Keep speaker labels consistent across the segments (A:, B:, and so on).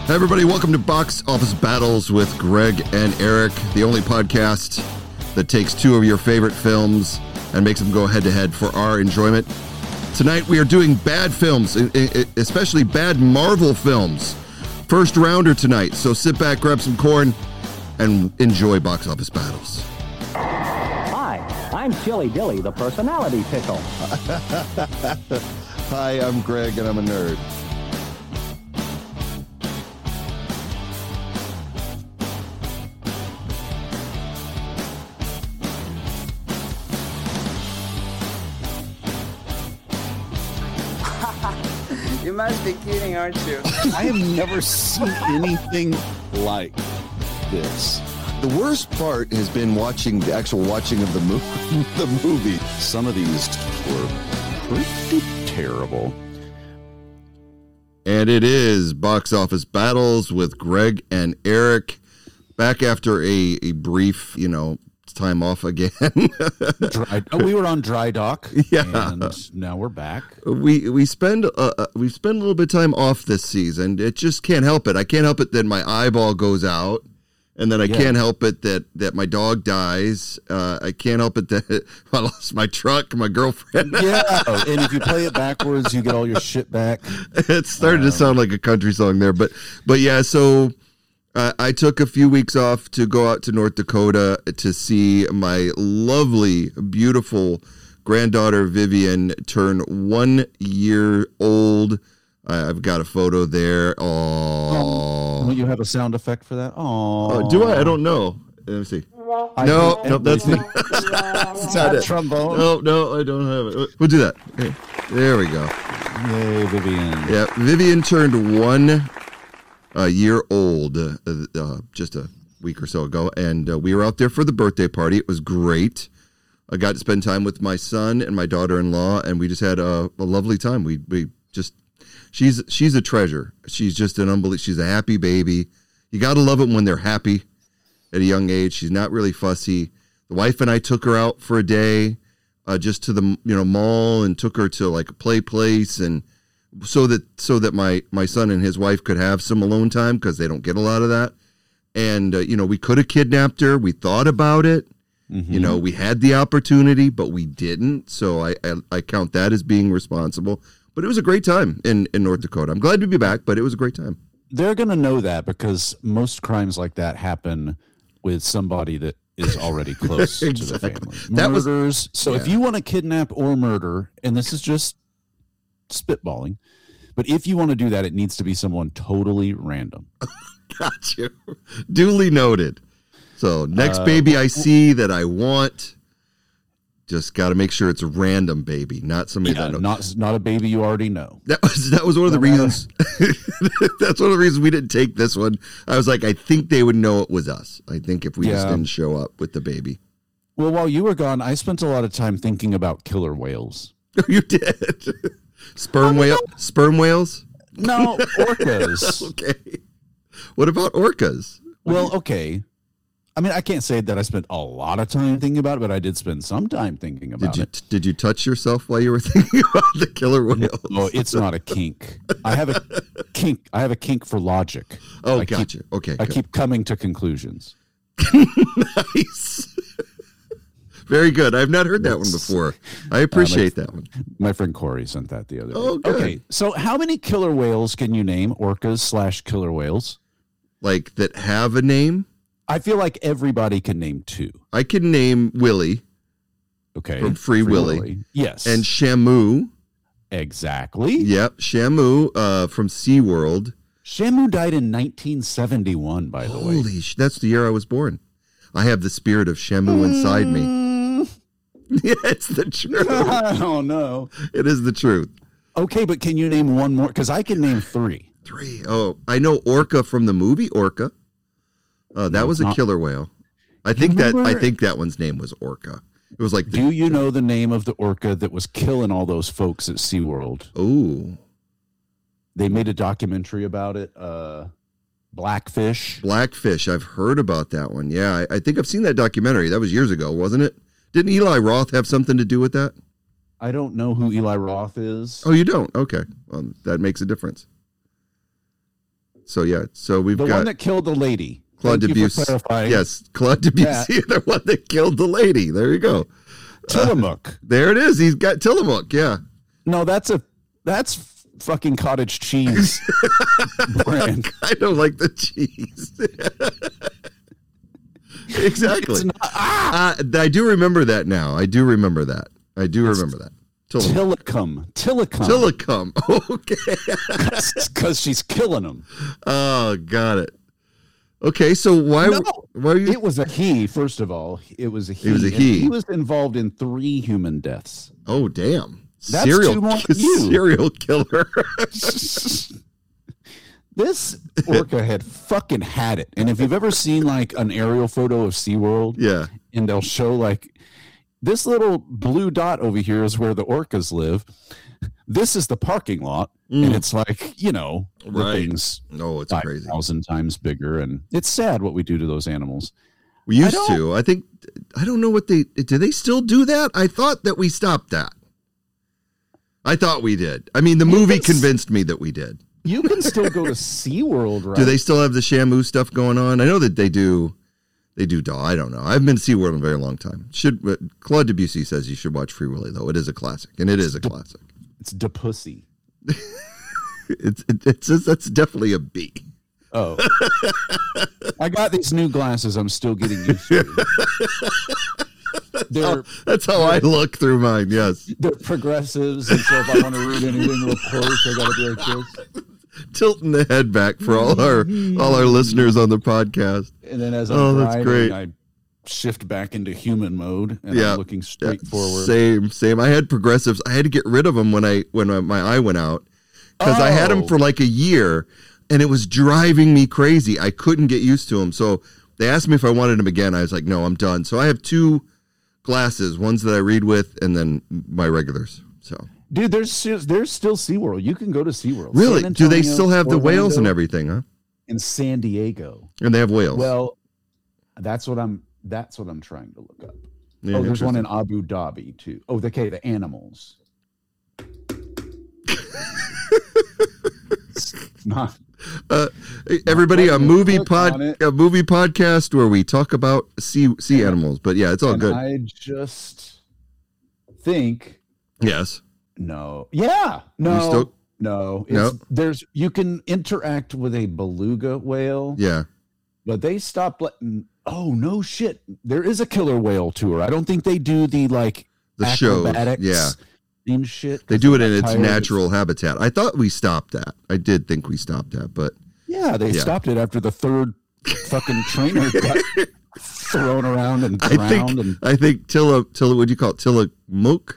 A: Hey everybody, welcome to Box Office Battles with Greg and Eric, the only podcast that takes two of your favorite films and makes them go head-to-head for our enjoyment. Tonight we are doing bad films, especially bad Marvel films. First rounder tonight, so sit back, grab some corn, and enjoy Box Office Battles.
B: Hi, I'm Chili Dilly, the personality pickle.
C: Hi, I'm Greg, and I'm a nerd.
D: You must be kidding, aren't you?
E: I have never seen anything like this.
C: The worst part has been the actual watching of the movie.
E: Some of these were pretty terrible.
A: And it is Box Office Battles with Greg and Eric, back after a brief, time off again.
E: We were on dry dock,
A: yeah,
E: and now we're back.
A: We spend a little bit of time off this season. It just can't help it. I can't help it that my eyeball goes out, and then I can't help it that my dog dies. I can't help it that I lost my truck, my girlfriend.
E: Yeah, and if you play it backwards, you get all your shit back.
A: It started to sound like a country song there, but yeah. So I took a few weeks off to go out to North Dakota to see my lovely, beautiful granddaughter Vivian turn 1 year old. I've got a photo there. Oh,
E: Don't you have a sound effect for that? Oh,
A: do I? I don't know. Let me see. No, that's not it.
E: Trombone.
A: No, I don't have it. We'll do that. Okay. There we go.
E: Yay, Vivian.
A: Yeah, Vivian turned 1 year old just a week or so ago, and we were out there for the birthday party. It was great. I got to spend time with my son and my daughter-in-law, and we just had a lovely time. We just she's a treasure. She's just she's a happy baby. You got to love it when they're happy at a young age. She's not really fussy. The wife and I took her out for a day, just to the mall, and took her to like a play place, and so that my son and his wife could have some alone time, because they don't get a lot of that. And we could have kidnapped her. We thought about it. Mm-hmm. We had the opportunity, but we didn't. So I count that as being responsible. But it was a great time in North Dakota. I'm glad to be back, but it was a great time.
E: They're going to know that, because most crimes like that happen with somebody that is already close
A: Exactly.
E: to the family. Murders. If you want to kidnap or murder, and this is just spitballing, but if you want to do that, it needs to be someone totally random.
A: Got you. Duly noted. So next baby I see that I want, just got to make sure it's a random baby, not somebody that knows.
E: Not a baby you already know.
A: That was one of the reasons. That's one of the reasons we didn't take this one. I was like, I think they would know it was us. I think if we just didn't show up with the baby.
E: Well, while you were gone, I spent a lot of time thinking about killer whales.
A: You did. Sperm whales?
E: No, orcas.
A: Okay. What about orcas?
E: Well, okay. I mean, I can't say that I spent a lot of time thinking about it, but I did spend some time thinking about it.
A: Did you touch yourself while you were thinking about the killer whales?
E: No, it's not a kink. I have a kink. I have a kink for logic.
A: Oh, gotcha. Okay.
E: I keep coming to conclusions.
A: Nice. Very good. I've not heard that one before. I appreciate that one.
E: My friend Corey sent that the other day.
A: Oh, good.
E: Okay, so how many killer whales can you name? Orcas/killer whales?
A: Like that have a name?
E: I feel like everybody can name 2.
A: I can name Willie.
E: Okay.
A: From Free Willy.
E: Yes.
A: And Shamu.
E: Exactly.
A: Yep. Shamu from SeaWorld.
E: Shamu died in 1971, by the way.
A: Holy that's the year I was born. I have the spirit of Shamu inside me. Yeah, it's the truth.
E: I don't know.
A: It is the truth.
E: Okay, but can you name one more? Because I can name 3.
A: 3. Oh, I know Orca from the movie Orca. That was a killer whale. I think that one's name was Orca. It was like.
E: Do you know the name of the orca that was killing all those folks at SeaWorld?
A: Oh.
E: They made a documentary about it. Blackfish.
A: Blackfish. I've heard about that one. Yeah, I think I've seen that documentary. That was years ago, wasn't it? Didn't Eli Roth have something to do with that?
E: I don't know who Eli Roth is.
A: Oh, you don't? Okay. Well, that makes a difference. So yeah, so we've
E: The
A: got
E: one that killed the lady.
A: Claude
E: Thank you for
A: Debussy.
E: clarifying.
A: Yes, Claude Debussy, the one that killed the lady. There you go.
E: Tillamook.
A: There it is. He's got Tillamook. Yeah.
E: No, that's fucking cottage cheese brand.
A: I don't like the cheese. Exactly.
E: It's not-
A: I do remember that now. I do remember that.
E: Tillicum.
A: Tillicum. Okay.
E: Because she's killing him.
A: Oh, got it. Okay, so why are you?
E: It was a he, first of all. It was a he.
A: It was a
E: And
A: he.
E: He was involved in 3 human deaths.
A: Oh, damn.
E: That's too more than you.
A: Serial killer.
E: This orca had fucking had it. And if you've ever seen like an aerial photo of SeaWorld,
A: Yeah.
E: and they'll show like this little blue dot over here is where the orcas live. This is the parking lot, and it's like, you know, the
A: Right.
E: things
A: No, it's crazy.
E: 5,000 times bigger, and it's sad what we do to those animals.
A: We used to. I don't know what do they still do that? I thought that we stopped that. I thought we did. I mean, the movie convinced me that we did.
E: You can still go to SeaWorld, right?
A: Do they still have the Shamu stuff going on? I know that they do. They do. I don't know. I haven't been to SeaWorld in a very long time. Claude Debussy says you should watch Free Willy, though. It is a classic, and it is a classic.
E: It's de pussy.
A: It's that's definitely a B.
E: Oh. I got these new glasses I'm still getting used to.
A: That's how I look through mine, yes.
E: They're progressives, and so if I want to read anything real close, I got to be like this.
A: Tilting the head back for all our listeners on the podcast.
E: And then as I'm
A: that's
E: driving,
A: great.
E: I shift back into human mode, and I'm looking straight forward.
A: Same. I had progressives. I had to get rid of them when my eye went out because I had them for like a year, and it was driving me crazy. I couldn't get used to them. So they asked me if I wanted them again. I was like, no, I'm done. So I have 2 glasses, ones that I read with, and then my regulars. So,
E: dude, there's still SeaWorld. You can go to SeaWorld.
A: really,
E: San
A: do they
E: Antonio,
A: still have the whales and
E: Orlando,
A: everything? Huh?
E: in San Diego?
A: And they have whales.
E: Well, that's what I'm trying to look up.
A: Yeah,
E: There's one in Abu Dhabi too. Oh, the animals. It's not.
A: Everybody, a movie
E: click on it.
A: podcast where we talk about sea animals. But yeah, it's all good.
E: I just think
A: Yes.
E: no. Yeah. No.
A: You still-
E: No.
A: No?
E: You can interact with a beluga whale.
A: Yeah.
E: But they stopped letting. Oh no shit! There is a killer whale tour. I don't think they do the
A: shows.
E: acrobatics
A: Yeah.
E: and shit.
A: They do it in
E: I'm
A: its
E: tired of-
A: natural habitat. I thought we stopped that. I did think we stopped that, but
E: Yeah, they
A: Yeah.
E: stopped it after the 3rd fucking trainer got thrown around and drowned.
A: I think Tilla, what do you call it? Tillamook?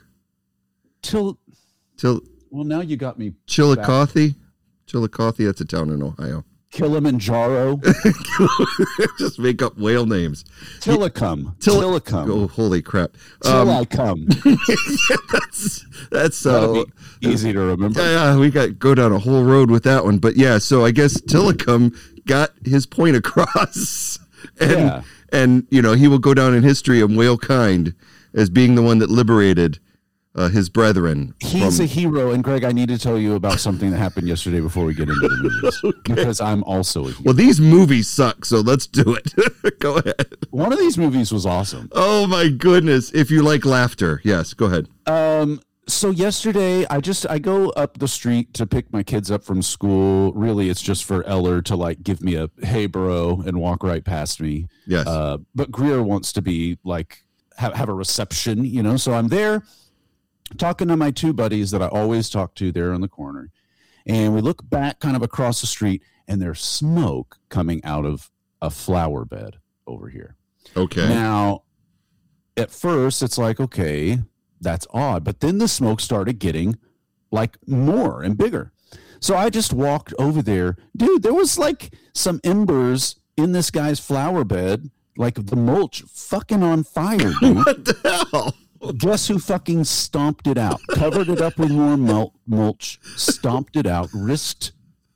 E: Well, now you got me.
A: Chillicothe? Chillicothe, that's a town in Ohio.
E: Kilimanjaro.
A: Just make up whale names.
E: Tillicum.
A: Oh, holy crap.
E: Till I come.
A: That's
E: That'll be easy to remember.
A: Yeah, we got go down a whole road with that one. But yeah, so I guess Tillicum got his point across. And you know, he will go down in history of whale kind as being the one that liberated his brethren.
E: He's a hero. And Greg, I need to tell you about something that happened yesterday before we get into the movies. Because I'm also a hero.
A: Well, these movies suck, so let's do it. Go ahead.
E: One of these movies was awesome.
A: Oh my goodness. If you like laughter. Yes, go ahead.
E: So yesterday, I go up the street to pick my kids up from school. Really, it's just for Eller to give me a hey bro and walk right past me.
A: Yes.
E: But Greer wants to be have a reception, you know. So I'm there talking to my 2 buddies that I always talk to there in the corner, and we look back kind of across the street, and there's smoke coming out of a flower bed over here.
A: Okay.
E: Now, at first, it's okay. That's odd. But then the smoke started getting more and bigger. So I just walked over there. Dude, there was some embers in this guy's flower bed, the mulch fucking on fire, dude.
A: What the hell?
E: Guess who fucking stomped it out? Covered it up with more mulch, stomped it out, risked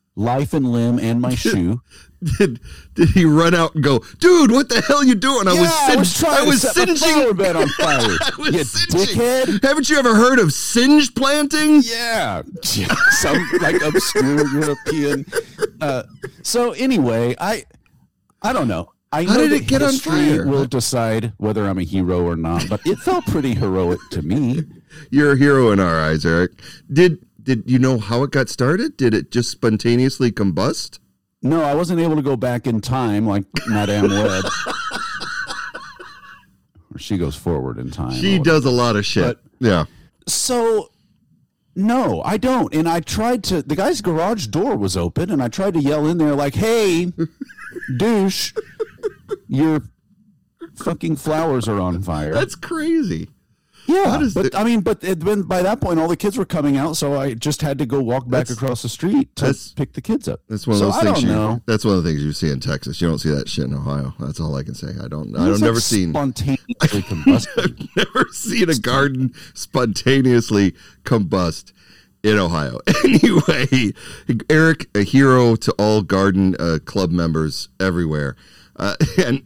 E: life and limb and my shoe.
A: Did he run out and go, dude, what the hell are you doing? I was
E: singeing flower bed on fire.
A: You
E: singeing. Dickhead.
A: Haven't you ever heard of singe planting?
E: Yeah. Some like obscure European. So anyway, I don't know. I know
A: did it get on fire?
E: Will decide whether I'm a hero or not, but it felt pretty heroic to me.
A: You're a hero in our eyes, Eric. Did you know how it got started? Did it just spontaneously combust?
E: No, I wasn't able to go back in time like Madame Web. Or she goes forward in time.
A: She does a lot of shit. Yeah.
E: So, no, I don't. And I tried to, the guy's garage door was open, and I tried to yell in there like, hey, douche, your fucking flowers are on fire.
A: That's crazy.
E: Yeah, but by that point, all the kids were coming out, so I just had to go walk back across the street to pick the kids up.
A: That's one of those things. That's one of the things you see in Texas. You don't see that shit in Ohio. That's all I can say. I've never seen
E: spontaneously combust.
A: I've never seen a garden spontaneously combust in Ohio. Anyway, Eric, a hero to all garden club members everywhere, and.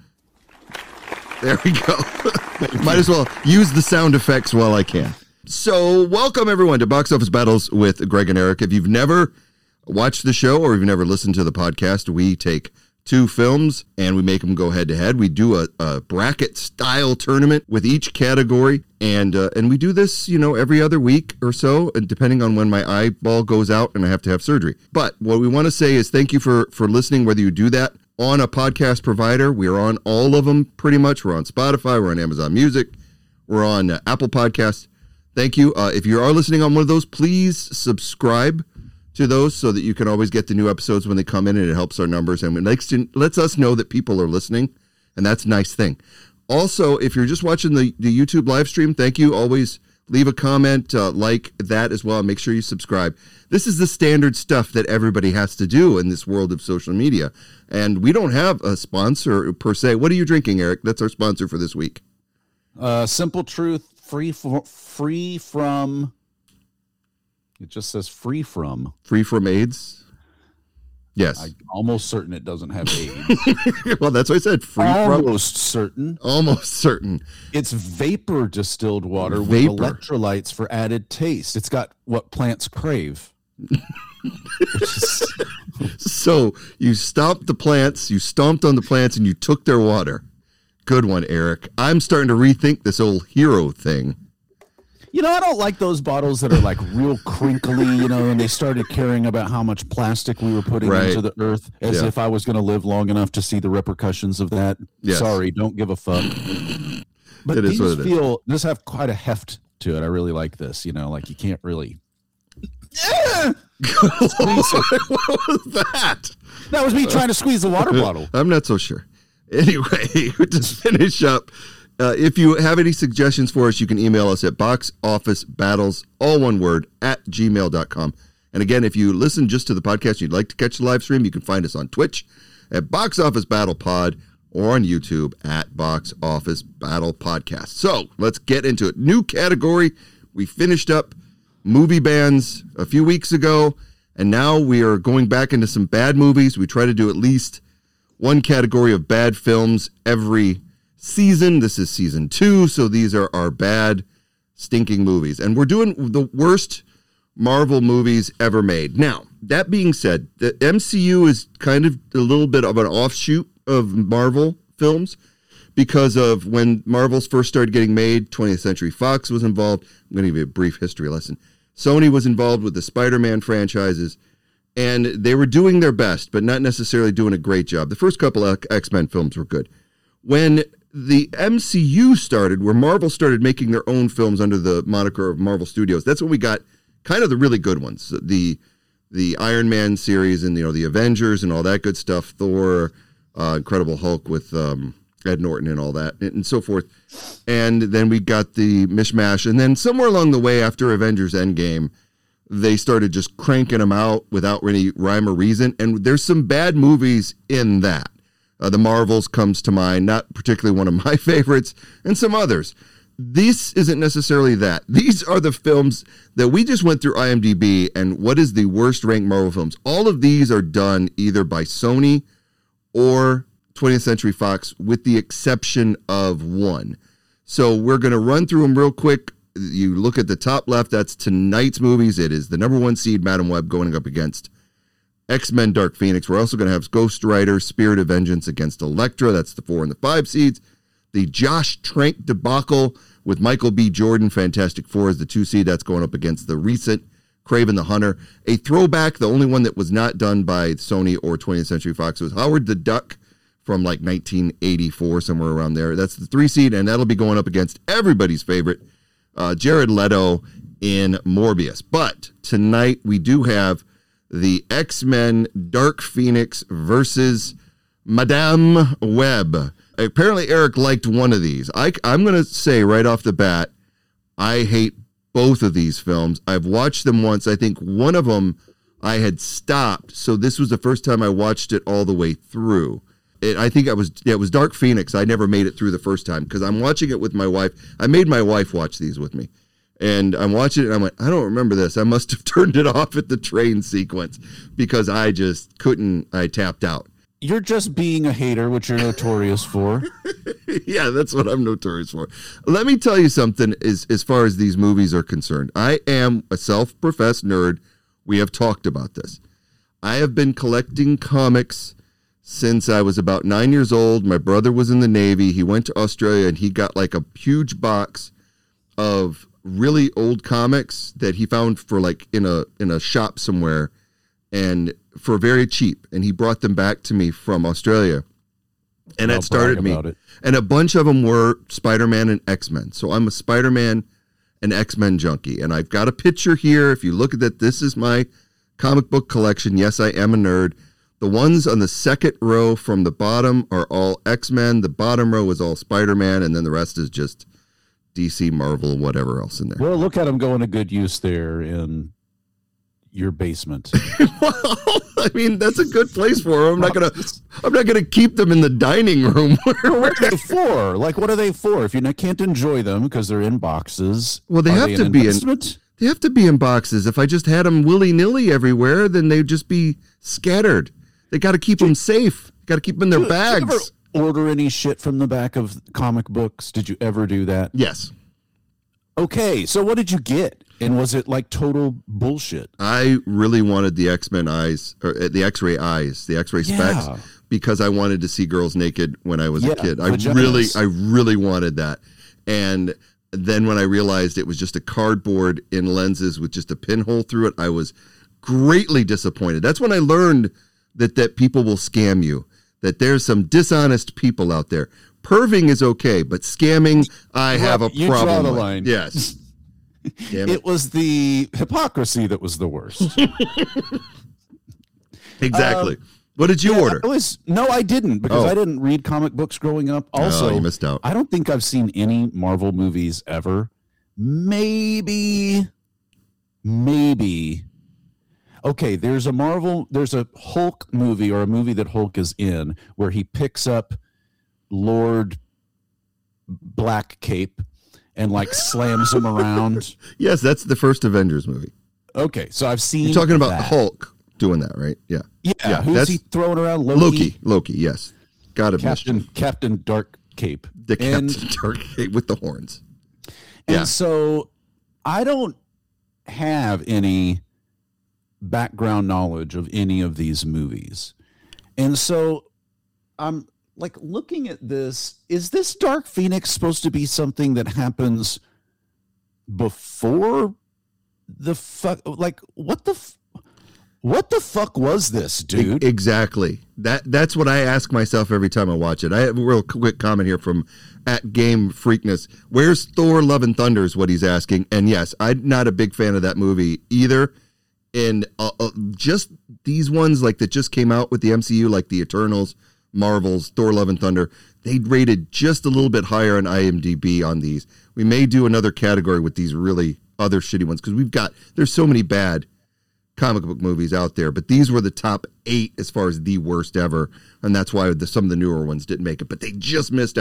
A: There we go. Might as well use the sound effects while I can. So welcome, everyone, to Box Office Battles with Greg and Eric. If you've never watched the show or you've never listened to the podcast, we take two films and we make them go head-to-head. We do a bracket-style tournament with each category, and we do this, every other week or so, depending on when my eyeball goes out and I have to have surgery. But what we want to say is thank you for listening, whether you do that on a podcast provider. We are on all of them pretty much. We're on Spotify. We're on Amazon Music. We're on Apple Podcasts. Thank you. If you are listening on one of those, please subscribe to those so that you can always get the new episodes when they come in, and it helps our numbers and it lets us know that people are listening, and that's a nice thing. Also, if you're just watching the YouTube live stream, thank you. Always leave a comment, like that as well, and make sure you subscribe. This is the standard stuff that everybody has to do in this world of social media. And we don't have a sponsor per se. What are you drinking, Eric? That's our sponsor for this week.
E: Simple Truth, free from. It just says free from.
A: Free from AIDS? Yes.
E: I'm almost certain it doesn't have AIDS.
A: Well, that's what I said.
E: Almost certain.
A: Almost certain. It's
E: vapor distilled water with electrolytes for added taste. It's got what plants crave.
A: So you stomped on the plants, and you took their water. Good one, Eric. I'm starting to rethink this old hero thing.
E: I don't like those bottles that are like real crinkly, and they started caring about how much plastic we were putting into the earth as if I was going to live long enough to see the repercussions of that. Yes. Sorry, don't give a fuck. But these this have quite a heft to it. I really like this, like you can't really.
A: What was that?
E: That was me trying to squeeze the water bottle.
A: I'm not so sure. Anyway, to finish up, if you have any suggestions for us, you can email us at boxofficebattles, all one word, @gmail.com. And again, if you listen just to the podcast, you'd like to catch the live stream, you can find us on Twitch at Box Office Battle Pod or on YouTube at Box Office Battle Podcast. So let's get into it. New category. We finished up movie bans a few weeks ago, and now we are going back into some bad movies. We try to do at least one category of bad films every season. This is season 2, so these are our bad, stinking movies. And we're doing the worst Marvel movies ever made. Now, that being said, the MCU is kind of a little bit of an offshoot of Marvel films because of when Marvels first started getting made, 20th Century Fox was involved. I'm going to give you a brief history lesson. Sony was involved with the Spider-Man franchises, and they were doing their best, but not necessarily doing a great job. The first couple of X-Men films were good. When the MCU started, where Marvel started making their own films under the moniker of Marvel Studios, that's when we got kind of the really good ones. The Iron Man series and, the Avengers and all that good stuff, Thor, Incredible Hulk with Ed Norton and all that, and so forth. And then we got the mishmash. And then somewhere along the way after Avengers Endgame, they started just cranking them out without any rhyme or reason. And there's some bad movies in that. The Marvels comes to mind, not particularly one of my favorites, and some others. this isn't necessarily that. These are the films that we just went through IMDb and what is the worst ranked Marvel films. All of these are done either by Sony or 20th Century Fox with the exception of one. So we're going to run through them real quick. You look at the top left, that's tonight's movies. It is the number 1 seed, Madam Web, going up against X-Men Dark Phoenix. We're also going to have Ghost Rider, Spirit of Vengeance against Elektra. That's the 4 and the 5 seeds. The Josh Trank debacle with Michael B. Jordan, Fantastic Four, is the 2 seed. That's going up against the recent Kraven the Hunter. A throwback, the only one that was not done by Sony or 20th Century Fox was Howard the Duck from like 1984, somewhere around there. That's the 3 seed, and that'll be going up against everybody's favorite, Jared Leto in Morbius. But tonight we do have the X-Men Dark Phoenix versus Madame Web. Apparently Eric liked one of these. I'm going to say right off the bat, I hate both of these films. I've watched them once. I think one of them I had stopped, so this was the first time I watched it all the way through. I think it was Dark Phoenix. I never made it through the first time because I'm watching it with my wife. I made my wife watch these with me. And I'm watching it and I'm like, I don't remember this. I must have turned it off at the train sequence because I just couldn't. I tapped out.
E: You're just being a hater, which you're notorious for.
A: Yeah, that's what I'm notorious for. Let me tell you something as far as these movies are concerned. I am a self-professed nerd. We have talked about this. I have been collecting comics since I was about 9 years old. My brother was in the Navy. He went to Australia and he got like a huge box of really old comics that he found for like in a shop somewhere and for very cheap, and he brought them back to me from Australia, and that started me. And a bunch of them were Spider-Man and X-Men. So I'm a Spider-Man and X-Men junkie, and I've got a picture here. If you look at that, this is my comic book collection. Yes, I am a nerd. The ones on the second row from the bottom are all X-Men. The bottom row is all Spider-Man, and then the rest is just DC, Marvel, whatever else in there.
E: Well, look at them going to good use there in your basement.
A: Well, I mean, that's a good place for them. I'm not gonna keep them in the dining room.
E: What are they for? Like, what are they for? If you can't enjoy them because they're in boxes.
A: Well, they have to be they have to be in boxes. If I just had them willy-nilly everywhere, then they'd just be scattered. They got to keep them safe. Got to keep them in their bags.
E: Did you ever order any shit from the back of comic books? Did you ever do that?
A: Yes.
E: Okay, so what did you get? And was it like total bullshit?
A: I really wanted the X-Men eyes, or the X-ray eyes, the X-ray specs, because I wanted to see girls naked when I was a kid. I really wanted that. And then when I realized it was just a cardboard in lenses with just a pinhole through it, I was greatly disappointed. That's when I learned that people will scam you, that there's some dishonest people out there. Perving is okay, but scamming, I have a problem.
E: You draw the line.
A: Yes.
E: It was the hypocrisy that was the worst.
A: Exactly. What did you order?
E: No, I didn't, because I didn't read comic books growing up. Also,
A: you missed out.
E: I don't think I've seen any Marvel movies ever. Maybe. Okay, there's a Hulk movie, or a movie that Hulk is in, where he picks up Lord Black Cape and like slams him around.
A: Yes, that's the first Avengers movie.
E: Okay, so I've seen.
A: You're talking about Hulk doing that, right? Yeah.
E: Yeah. Who's he throwing around? Loki.
A: Yes. Got it.
E: Captain Dark Cape.
A: Captain Dark Cape with the horns.
E: And so I don't have any background knowledge of any of these movies, and so I'm like looking at this. Is this Dark Phoenix supposed to be something that happens before the fuck? Like, what the fuck was this, dude?
A: Exactly. That's what I ask myself every time I watch it. I have a real quick comment here from @GameFreakness. Where's Thor: Love and Thunder is what he's asking. And yes, I'm not a big fan of that movie either. And just these ones like that just came out with the MCU, like the Eternals, Marvels, Thor: Love and Thunder, they rated just a little bit higher on IMDb on these. We may do another category with these really other shitty ones because there's so many bad comic book movies out there, but these were the top 8 as far as the worst ever, and that's why some of the newer ones didn't make it, but they just missed out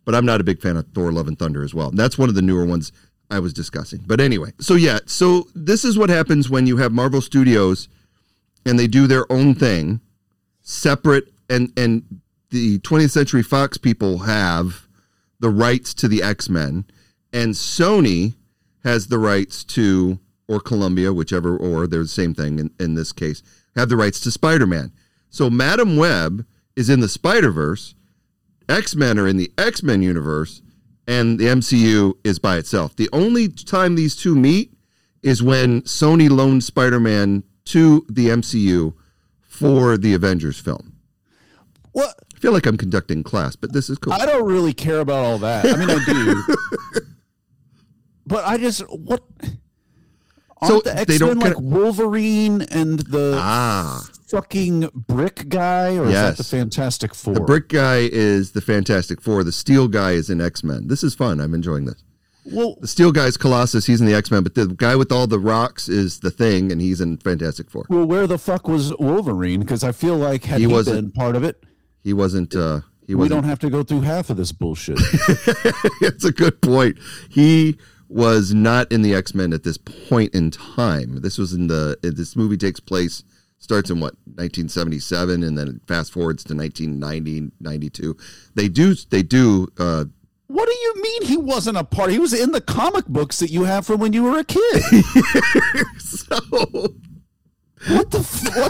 A: But I'm not a big fan of Thor: Love and Thunder as well. That's one of the newer ones I was discussing. But anyway, so this is what happens when you have Marvel Studios and they do their own thing, separate, and the 20th Century Fox people have the rights to the X-Men, and Sony has the rights to, or Columbia, whichever, or they're the same thing in this case, have the rights to Spider-Man. So Madam Web is in the Spider-Verse, X-Men are in the X-Men universe, and the MCU is by itself. The only time these two meet is when Sony loaned Spider-Man to the MCU for the Avengers film.
E: What?
A: I feel like I'm conducting class, but this is cool.
E: I don't really care about all that. I mean, I do. But I just, what?
A: So
E: aren't the
A: they
E: X-Men
A: don't
E: like Wolverine and the fucking brick guy? Or is that the Fantastic Four?
A: The brick guy is the Fantastic Four. The steel guy is in X-Men. This is fun. I'm enjoying this.
E: Well,
A: the steel guy is Colossus. He's in the X-Men, but the guy with all the rocks is the Thing, and he's in Fantastic Four.
E: Well, where the fuck was Wolverine? Because I feel like had he been part of it,
A: he wasn't.
E: We don't have to go through half of this bullshit.
A: It's a good point. He was not in the X-Men at this point in time. This was this movie starts in 1977, and then it fast forwards to 1990, 92. They do.
E: What do you mean he wasn't a part? He was in the comic books that you have from when you were a kid.
A: So
E: what the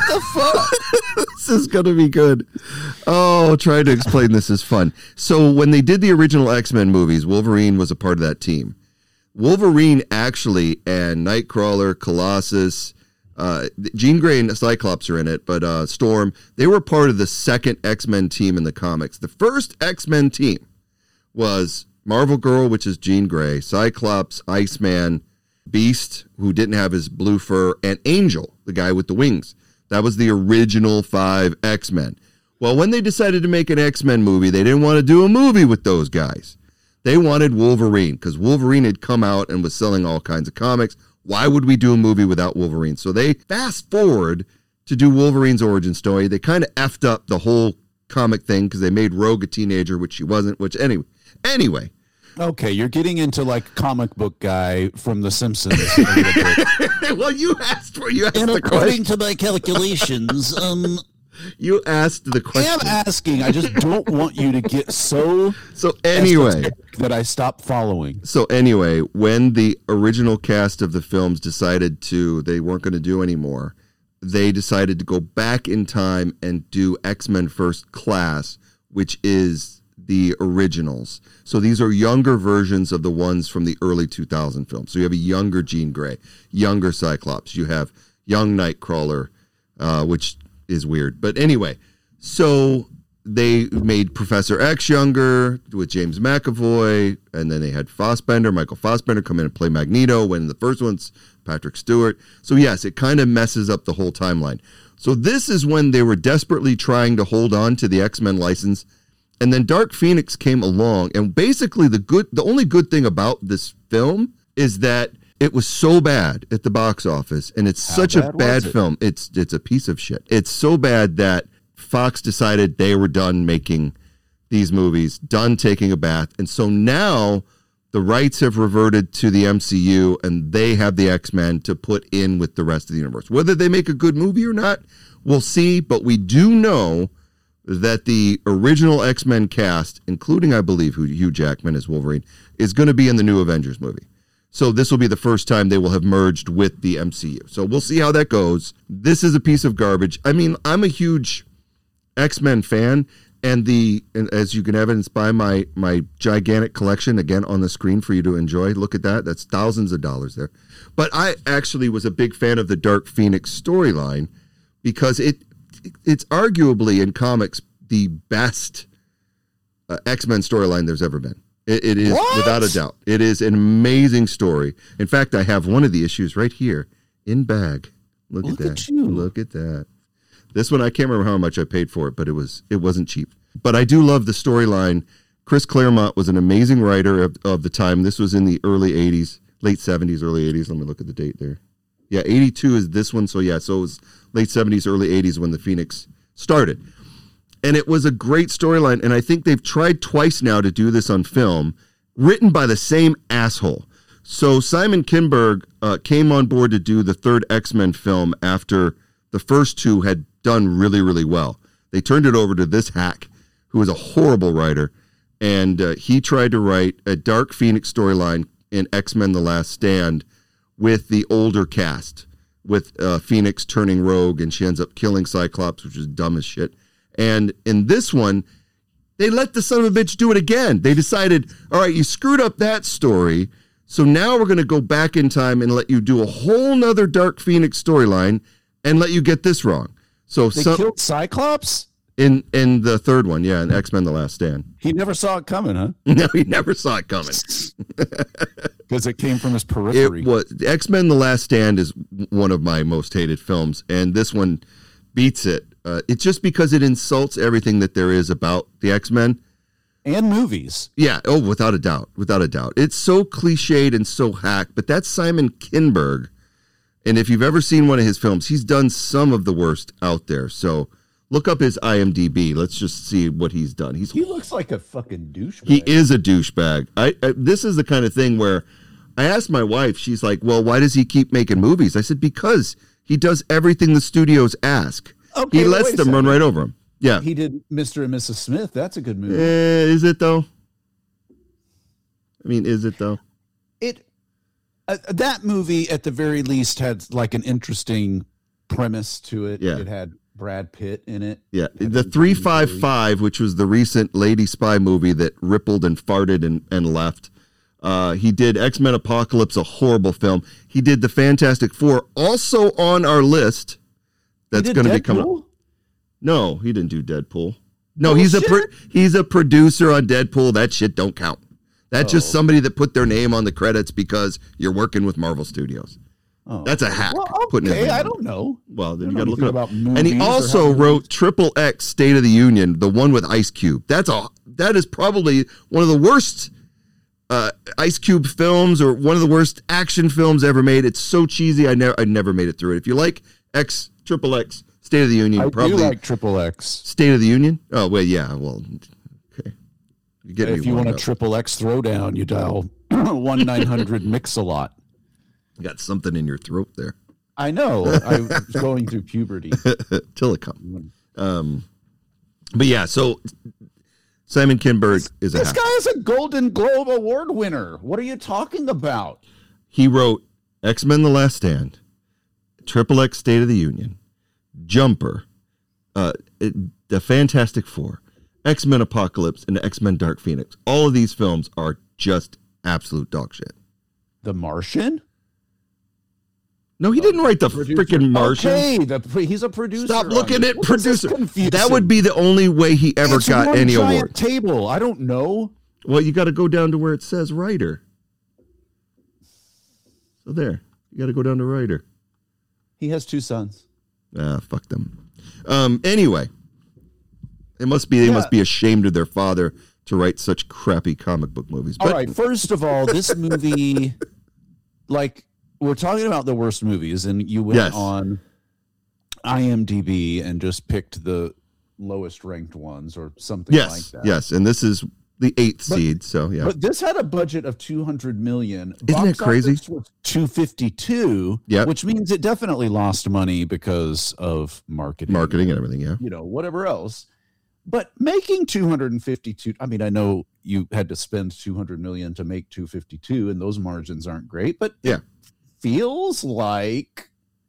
E: fuck?
A: This is gonna be good. Oh, trying to explain this is fun. So when they did the original X-Men movies, Wolverine was a part of that team. Wolverine actually and Nightcrawler, Colossus, Jean Grey and Cyclops are in it, but Storm, they were part of the second X-Men team in the comics. The first X-Men team was Marvel Girl, which is Jean Grey, Cyclops, Iceman, Beast, who didn't have his blue fur, and Angel, the guy with the wings. That was the original 5 X-Men. Well, when they decided to make an X-Men movie, they didn't want to do a movie with those guys. They wanted Wolverine, because Wolverine had come out and was selling all kinds of comics. Why would we do a movie without Wolverine? So they fast forward to do Wolverine's origin story. They kind of effed up the whole comic thing because they made Rogue a teenager, which she wasn't, Anyway.
E: Okay, you're getting into like comic book guy from The Simpsons.
A: Well, you asked the
E: according
A: question.
E: to my calculations,
A: You asked the question.
E: I am asking. I just don't want you to get so
A: anyway
E: that I stop following.
A: So anyway, when the original cast of the films decided they weren't going to do anymore, they decided to go back in time and do X-Men First Class, which is the originals. So these are younger versions of the ones from the early 2000 films. So you have a younger Jean Grey, younger Cyclops. You have young Nightcrawler, which is weird. But anyway, so they made Professor X younger with James McAvoy, and then they had Michael Fassbender come in and play Magneto, when the first one's Patrick Stewart. So yes, it kind of messes up the whole timeline. So this is when they were desperately trying to hold on to the X-Men license. And then Dark Phoenix came along, and basically the only good thing about this film is that it was so bad at the box office, and it's such a bad film. It's a piece of shit. It's so bad that Fox decided they were done making these movies, done taking a bath, and so now the rights have reverted to the MCU, and they have the X-Men to put in with the rest of the universe. Whether they make a good movie or not, we'll see, but we do know that the original X-Men cast, including, I believe, Hugh Jackman as Wolverine, is going to be in the new Avengers movie. So this will be the first time they will have merged with the MCU. So we'll see how that goes. This is a piece of garbage. I mean, I'm a huge X-Men fan, and as you can evidence by my gigantic collection, again, on the screen for you to enjoy. Look at that. That's thousands of dollars there. But I actually was a big fan of the Dark Phoenix storyline because it's arguably in comics the best X-Men storyline there's ever been. It is, without a doubt. It is an amazing story. In fact, I have one of the issues right here in bag. Look at that. Look at that. This one, I can't remember how much I paid for it, but it wasn't cheap. But I do love the storyline. Chris Claremont was an amazing writer of the time. This was in the early 80s, late 70s, early 80s. Let me look at the date there. Yeah, 82 is this one. So it was late 70s, early 80s when the Phoenix started. And it was a great storyline. And I think they've tried twice now to do this on film, written by the same asshole. So Simon Kinberg came on board to do the third X-Men film after the first two had done really, really well. They turned it over to this hack, who was a horrible writer. And he tried to write a Dark Phoenix storyline in X-Men The Last Stand with the older cast, with Phoenix turning rogue, and she ends up killing Cyclops, which is dumb as shit. And in this one, they let the son of a bitch do it again. They decided, all right, you screwed up that story, so now we're going to go back in time and let you do a whole nother Dark Phoenix storyline and let you get this wrong. So
E: They killed Cyclops?
A: in the third one, yeah, in X-Men The Last Stand.
E: He never saw it coming, huh?
A: No, he never saw it coming.
E: Because it came from his periphery.
A: It was X-Men The Last Stand is one of my most hated films, and this one beats it. It's just because it insults everything that there is about the X-Men.
E: And movies.
A: Yeah, without a doubt. Without a doubt. It's so cliched and so hacked, but that's Simon Kinberg. And if you've ever seen one of his films, he's done some of the worst out there. So look up his IMDb. Let's just see what he's done.
E: He looks like a fucking douchebag.
A: He is a douchebag. This is the kind of thing where I asked my wife, she's like, well, why does he keep making movies? I said, because he does everything the studios ask.
E: Okay,
A: he lets them run right over him. Yeah.
E: He did Mr. and Mrs. Smith. That's a good movie.
A: Is it, though? I mean, is it, though?
E: That movie, at the very least, had like an interesting premise to it.
A: Yeah.
E: It had Brad Pitt in it.
A: Yeah. The 355, which was the recent Lady Spy movie that rippled and farted and left. He did X-Men Apocalypse, a horrible film. He did The Fantastic Four, also on our list. That's going to be coming up. No, he didn't do Deadpool. No, he's a producer on Deadpool. That shit don't count. That's just somebody that put their name on the credits because you're working with Marvel Studios.
E: Oh.
A: That's a hack.
E: Well,
A: putting his name
E: I
A: on
E: don't know.
A: Well, then
E: I
A: you
E: don't
A: got to look
E: know
A: it up.
E: anything about
A: And he
E: movies or
A: also
E: how
A: wrote Triple X State of the Union, the one with Ice Cube. That is probably one of the worst Ice Cube films, or one of the worst action films ever made. It's so cheesy. I never made it through it. If you like Triple X State of the Union,
E: I
A: probably
E: do like Triple X.
A: State of the Union. Oh well, yeah. Well, okay.
E: If you want a Triple X throwdown, you dial 1-900 Mix-a-Lot.
A: You got something in your throat there.
E: I know. I was going through puberty.
A: Till it comes. But yeah, so Simon Kinberg is
E: This guy is a Golden Globe Award winner. What are you talking about?
A: He wrote X-Men The Last Stand, Triple X State of the Union, Jumper, The Fantastic Four, X-Men Apocalypse, and X-Men Dark Phoenix. All of these films are just absolute dog shit.
E: The Martian?
A: No, he didn't write the freaking Martian.
E: Okay, he's a producer.
A: Stop looking at producer.
E: Confusing?
A: That would be the only way he ever got any award.
E: Table. I don't know.
A: Well, you got to go down to where it says writer. So there, you got to go down to writer.
E: He has 2 sons.
A: Fuck them. Anyway, they must be ashamed of their father to write such crappy comic book movies.
E: All right, first of all, this movie, like, we're talking about the worst movies, and you went on IMDb and just picked the lowest ranked ones or something like that.
A: Yes, and this is the 8th seed, so yeah.
E: But this had a budget of $200 million.
A: Isn't it crazy?
E: Was 252, which means it definitely lost money because of marketing
A: and everything, yeah.
E: You know, whatever else. But making 252, I mean, I know you had to spend $200 million to make 252, and those margins aren't great, but
A: yeah.
E: It feels like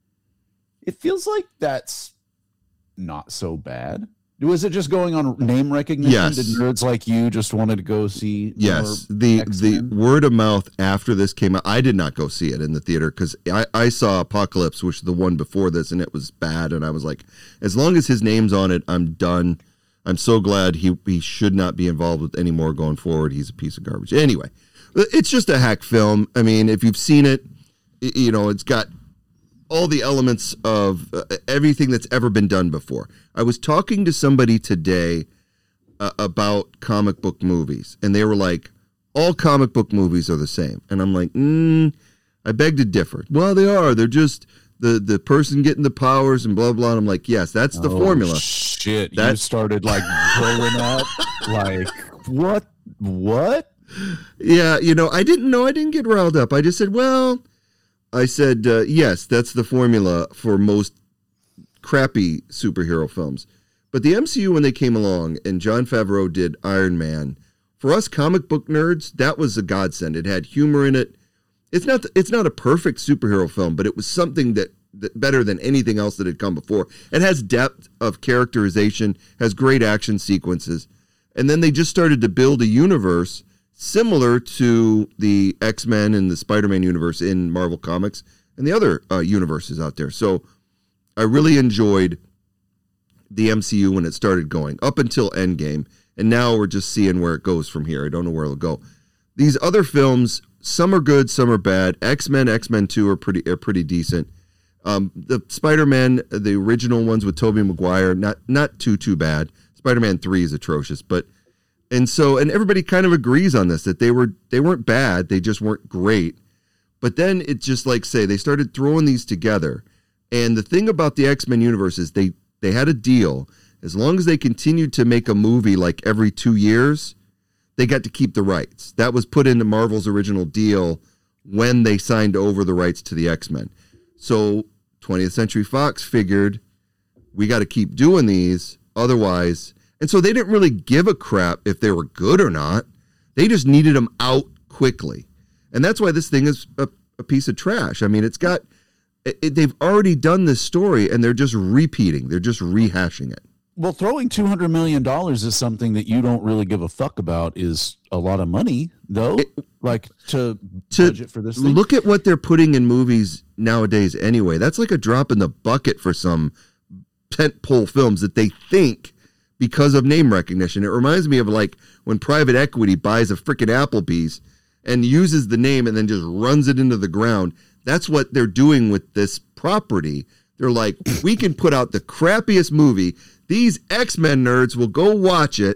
E: that's not so bad. Was it just going on name recognition?
A: Yes.
E: Did nerds like you just wanted to go see?
A: Yes. The word of mouth after this came out, I did not go see it in the theater because I saw Apocalypse, which is the one before this, and it was bad. And I was like, as long as his name's on it, I'm done. I'm so glad he should not be involved with any more going forward. He's a piece of garbage. Anyway, it's just a hack film. I mean, if you've seen it, you know, it's got all the elements of everything that's ever been done before. I was talking to somebody today about comic book movies, and they were like, all comic book movies are the same. And I'm like, I beg to differ. Well, they are. They're just the person getting the powers and blah, blah. And I'm like, yes, that's the formula.
E: shit. You
A: That-
E: started like blowing up. Like, what?
A: Yeah, I didn't know. I didn't get riled up. I just said, yes, that's the formula for most crappy superhero films. But the MCU, when they came along and Jon Favreau did Iron Man, for us comic book nerds, that was a godsend. It had humor in it. It's not a perfect superhero film, but it was something that better than anything else that had come before. It has depth of characterization, has great action sequences. And then they just started to build a universe similar to the X-Men and the Spider-Man universe in Marvel Comics and the other universes out there. So I really enjoyed the MCU when it started going, up until Endgame. And now we're just seeing where it goes from here. I don't know where it'll go. These other films, some are good, some are bad. X-Men 2 are pretty decent. The Spider-Man, the original ones with Tobey Maguire, not too bad. Spider-Man 3 is atrocious, and everybody kind of agrees on this, that they weren't bad, they just weren't great. But then it just they started throwing these together. And the thing about the X-Men universe is they had a deal. As long as they continued to make a movie like every 2 years, they got to keep the rights. That was put into Marvel's original deal when they signed over the rights to the X-Men. So 20th Century Fox figured, we got to keep doing these, otherwise. And so they didn't really give a crap if they were good or not. They just needed them out quickly. And that's why this thing is a piece of trash. I mean, they've already done this story and they're just repeating. They're just rehashing it.
E: Well, throwing $200 million is something that you don't really give a fuck about is a lot of money, though, to budget for this thing.
A: Look at what they're putting in movies nowadays anyway. That's like a drop in the bucket for some tentpole films that they think because of name recognition. It reminds me of when private equity buys a freaking Applebee's and uses the name and then just runs it into the ground. That's what they're doing with this property. They're like, we can put out the crappiest movie. These X-Men nerds will go watch it,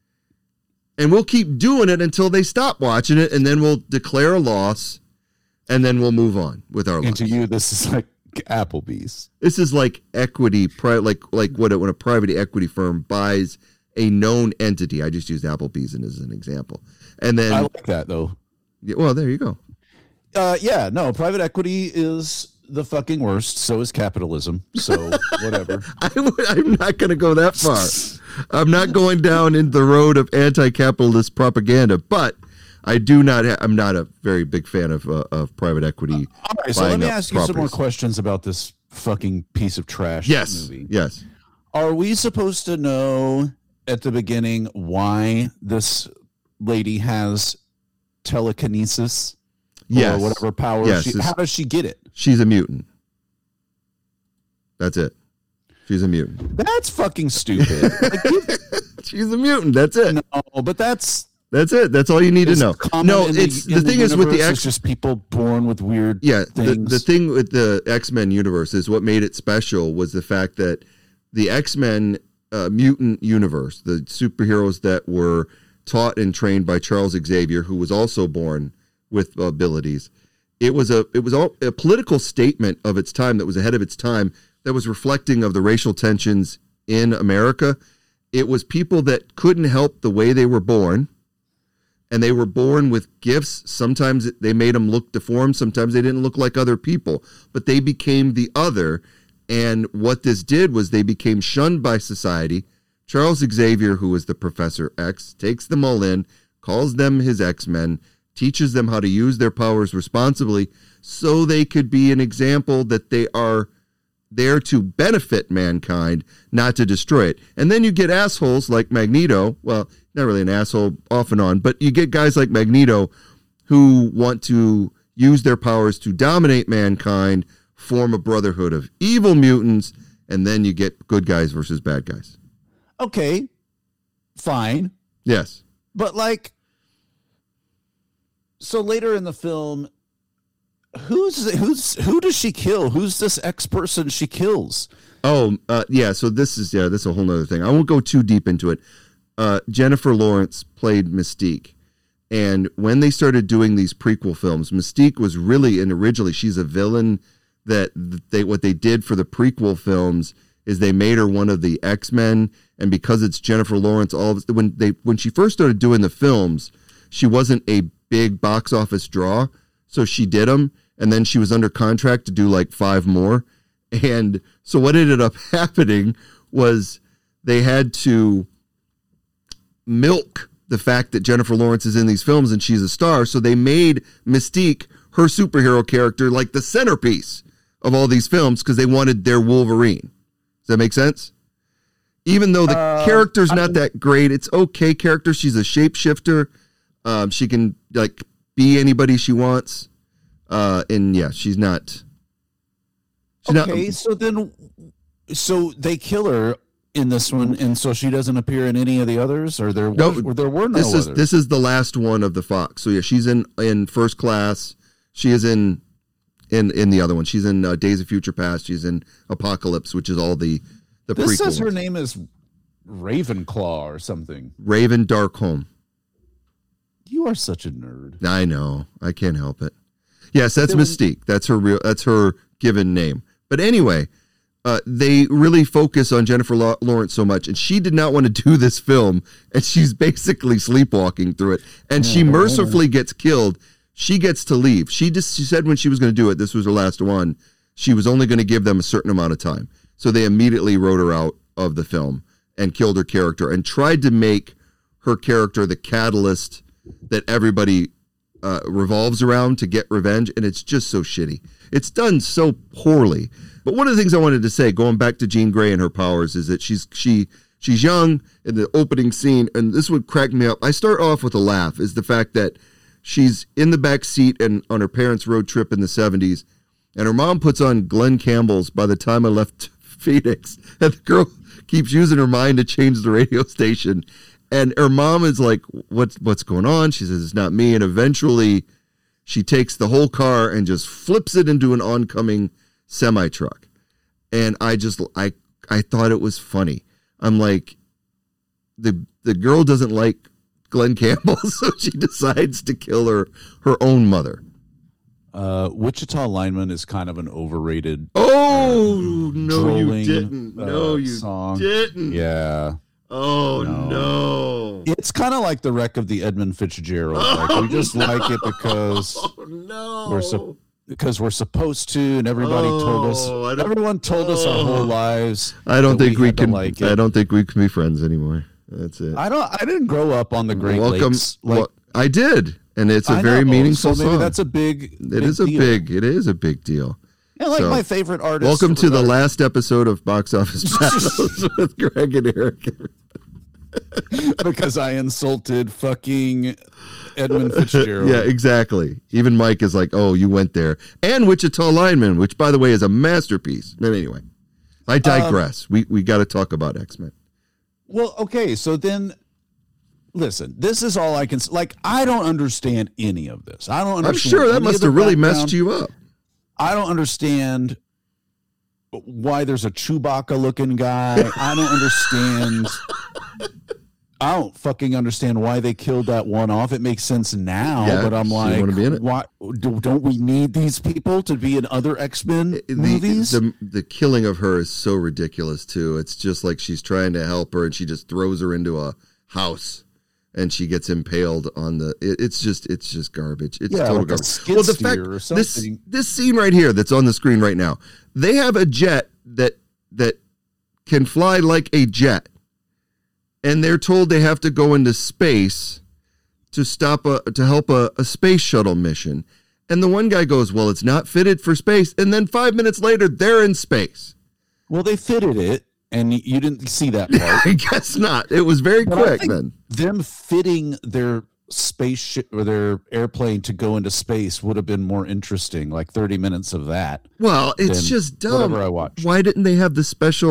A: and we'll keep doing it until they stop watching it, and then we'll declare a loss, and then we'll move on with our lives.
E: And to you, this is like Applebee's.
A: This is like equity, like when a private equity firm buys a known entity. I just used Applebee's as an example. And then
E: I like that, though.
A: Yeah, well, there you go.
E: Private equity is the fucking worst. So is capitalism. So whatever.
A: I'm not going to go that far. I'm not going down in the road of anti-capitalist propaganda, but I'm not a very big fan of private equity.
E: All right, so let me ask you some more questions about this fucking piece of trash movie.
A: Yes.
E: Are we supposed to know at the beginning why this lady has telekinesis?
A: Yes.
E: Or whatever power.
A: Yes,
E: how does she get it?
A: She's a mutant. That's it. She's a mutant.
E: That's fucking stupid.
A: She's a mutant. That's it.
E: No, but that's
A: it. That's all you need to know. No, it's the thing is with the
E: X, it's just people born with weird things.
A: The thing with the X-Men universe is what made it special was the fact that the X-Men mutant universe, the superheroes that were taught and trained by Charles Xavier, who was also born with abilities. It was a political statement of its time that was ahead of its time, that was reflecting of the racial tensions in America. It was people that couldn't help the way they were born, and they were born with gifts. Sometimes they made them look deformed. Sometimes they didn't look like other people, but they became the other. And what this did was they became shunned by society. Charles Xavier, who was the Professor X, takes them all in, calls them his X-Men, teaches them how to use their powers responsibly so they could be an example that they are there to benefit mankind, not to destroy it. And then you get assholes like Magneto. Well, not really an asshole off and on, but you get guys like Magneto who want to use their powers to dominate mankind, form a brotherhood of evil mutants, and then you get good guys versus bad guys.
E: Okay, fine.
A: Yes.
E: But so later in the film, who does she kill? Who's this X person she kills?
A: So this is a whole nother thing. I won't go too deep into it. Jennifer Lawrence played Mystique. And when they started doing these prequel films, Mystique was really, and originally she's a villain what they did for the prequel films is they made her one of the X-Men, and because it's Jennifer Lawrence, when she first started doing the films, she wasn't a big box office draw, so she did them, and then she was under contract to do like 5 more. And so what ended up happening was they had to milk the fact that Jennifer Lawrence is in these films and she's a star, so they made Mystique, her superhero character, like the centerpiece of all these films because they wanted their Wolverine. Does that make sense? Even though the character's not that great, it's okay character. She's a shapeshifter. She can like be anybody she wants. And yeah, she's not.
E: Okay, so they kill her in this one, and so she doesn't appear in any of the others, or there were no others.
A: This is the last one of the Fox. So yeah, she's in First Class. She is in the other one. She's in Days of Future Past. She's in Apocalypse, which is all the prequels.
E: This says her name is Ravenclaw or something.
A: Raven Darkholme.
E: You are such a nerd.
A: I know. I can't help it. Yes, that's Mystique. That's her given name. But anyway, they really focus on Jennifer Lawrence so much, and she did not want to do this film, and she's basically sleepwalking through it. And she mercifully gets killed. She gets to leave. She said when she was going to do it, this was her last one, she was only going to give them a certain amount of time. So they immediately wrote her out of the film and killed her character and tried to make her character the catalyst that everybody revolves around to get revenge, and it's just so shitty. It's done so poorly. But one of the things I wanted to say, going back to Jean Grey and her powers, is that she's young in the opening scene, and this would crack me up. I start off with a laugh, is the fact that she's in the back seat and on her parents' road trip in the 70s, and her mom puts on Glenn Campbell's By the Time I Left Phoenix, and the girl keeps using her mind to change the radio station. And her mom is like, what's going on? She says, it's not me. And eventually she takes the whole car and just flips it into an oncoming semi-truck. And I thought it was funny. I'm like, the girl doesn't like Glenn Campbell, so she decides to kill her own mother.
E: Wichita Lineman is kind of an overrated.
A: Oh, no,
E: trolling,
A: you didn't. No, you
E: song.
A: didn't.
E: Yeah.
A: Oh, no.
E: It's kind of like the wreck of the Edmund Fitzgerald. Like, we just like it because we're supposed to, and everybody told us. Everyone told us our whole lives.
A: I don't think we can. Like I don't think we can be friends anymore. That's it.
E: I didn't grow up on the Great Lakes.
A: I did, and it's a very meaningful
E: so maybe
A: song.
E: That's a big.
A: It is a big deal.
E: And like my favorite artist.
A: Welcome to the last episode of Box Office Battles with Greg and Eric.
E: Because I insulted fucking Edmund Fitzgerald.
A: Yeah, exactly. Even Mike is like, oh, you went there. And Wichita Lineman, which, by the way, is a masterpiece. But anyway, I digress. We got to talk about X-Men.
E: Well, okay, so then, listen, this is all I can... Like, I don't understand any of this. I don't understand...
A: I'm sure that must have really messed you up.
E: I don't understand why there's a Chewbacca-looking guy. I don't understand... I don't fucking understand why they killed that one off. It makes sense now, but I'm like, why don't we need these people to be in other X-Men movies?
A: The killing of her is so ridiculous too. It's just like she's trying to help her and she just throws her into a house and she gets impaled on the. It's just garbage. It's total garbage.
E: Well, the fact or something.
A: This scene right here that's on the screen right now, they have a jet that can fly like a jet. And they're told they have to go into space to help a space shuttle mission. And the one guy goes, well, it's not fitted for space. And then 5 minutes later, they're in space.
E: Well, they fitted it, and you didn't see that part.
A: I guess not. It was very quick then.
E: Them fitting their spaceship or their airplane to go into space would have been more interesting, like 30 minutes of that.
A: Well, it's just dumb.
E: Whatever I watched.
A: Why didn't they have the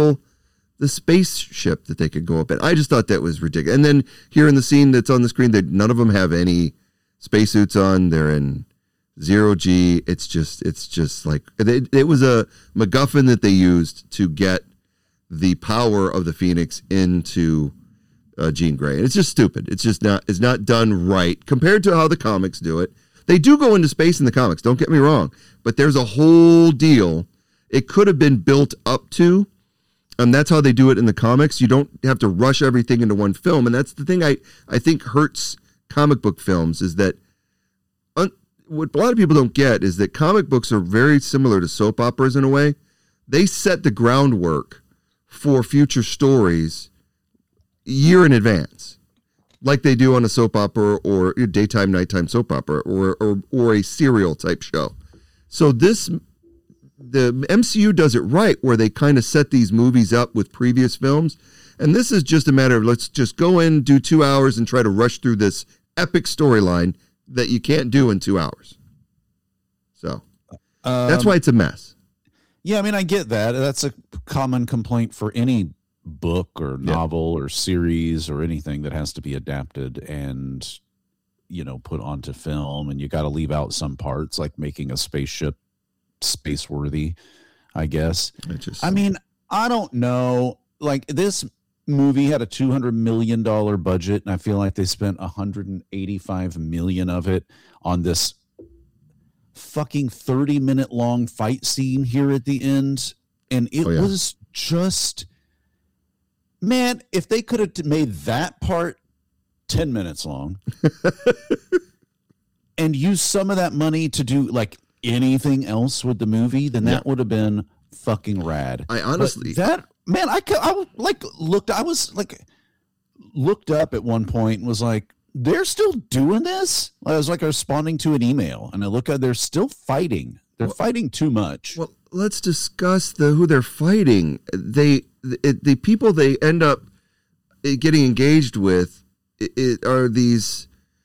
A: spaceship that they could go up in? I just thought that was ridiculous. And then here in the scene that's on the screen, none of them have any spacesuits on. They're in 0G. It's just like it was a MacGuffin that they used to get the power of the Phoenix into Jean Grey. And it's just stupid. It's not done right compared to how the comics do it. They do go into space in the comics. Don't get me wrong, but there's a whole deal. It could have been built up to And that's how they do it in the comics. You don't have to rush everything into one film. And that's the thing I think hurts comic book films is that what a lot of people don't get is that comic books are very similar to soap operas in a way. They set the groundwork for future stories a year in advance, like they do on a soap opera or a daytime, nighttime soap opera or a serial type show. So the MCU does it right where they kind of set these movies up with previous films. And this is just a matter of let's just go in, do 2 hours and try to rush through this epic storyline that you can't do in 2 hours. So that's why it's a mess.
E: Yeah, I mean, I get that. That's a common complaint for any book or novel or series or anything that has to be adapted and, put onto film. And you got to leave out some parts, like making a spaceship space-worthy, I guess. I mean, I don't know. Like, this movie had a $200 million budget, and I feel like they spent $185 million of it on this fucking 30-minute long fight scene here at the end. And it was just, man, if they could have made that part 10 minutes long and used some of that money to do like anything else with the movie, then that would have been fucking rad.
A: I honestly,
E: looked up at one point and was like, they're still doing this? I was like responding to an email, and I look at, they're still fighting. They're fighting too much.
A: Well, let's discuss who they're fighting. The people they end up getting engaged with are these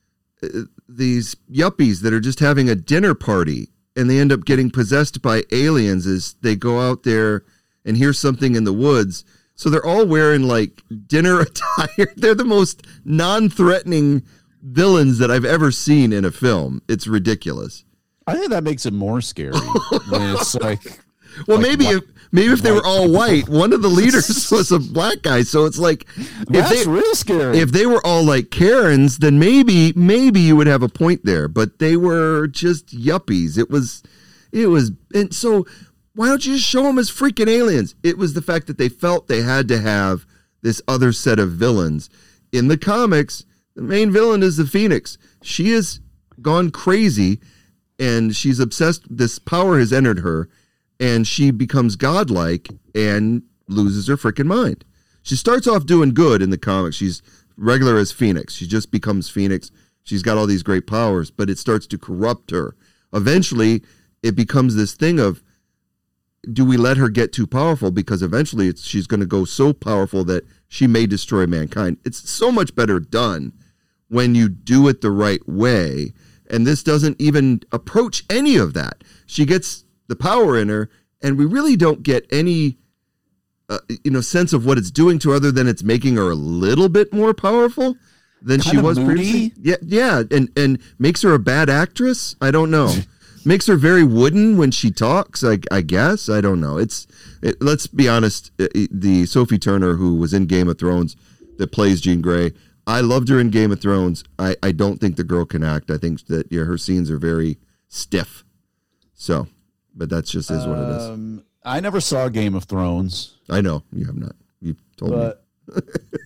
A: yuppies that are just having a dinner party, and they end up getting possessed by aliens as they go out there and hear something in the woods. So they're all wearing like dinner attire. They're the most non-threatening villains that I've ever seen in a film. It's ridiculous.
E: I think that makes it more scary. When it's like,
A: well, maybe if they were all white, one of the leaders was a black guy. So it's like,
E: that's real scary.
A: If they were all like Karens, then maybe you would have a point there. But they were just yuppies. It was, and so. Why don't you just show them as freaking aliens? It was the fact that they felt they had to have this other set of villains. In the comics, the main villain is the Phoenix. She has gone crazy, and she's obsessed. This power has entered her, and she becomes godlike and loses her freaking mind. She starts off doing good in the comics. She's regular as Phoenix. She just becomes Phoenix. She's got all these great powers, but it starts to corrupt her. Eventually, it becomes this thing of, do we let her get too powerful? Because eventually she's going to go so powerful that she may destroy mankind. It's so much better done when you do it the right way. And this doesn't even approach any of that. She gets the power in her, and we really don't get any sense of what it's doing to her other than it's making her a little bit more powerful than she was previously. Yeah, and makes her a bad actress. I don't know. Makes her very wooden when she talks, I guess. I don't know. Let's be honest. The Sophie Turner, who was in Game of Thrones, that plays Jean Grey, I loved her in Game of Thrones. I don't think the girl can act. I think that her scenes are very stiff. So, but that's just is what it is.
E: I never saw Game of Thrones.
A: I know. You have not. You told me.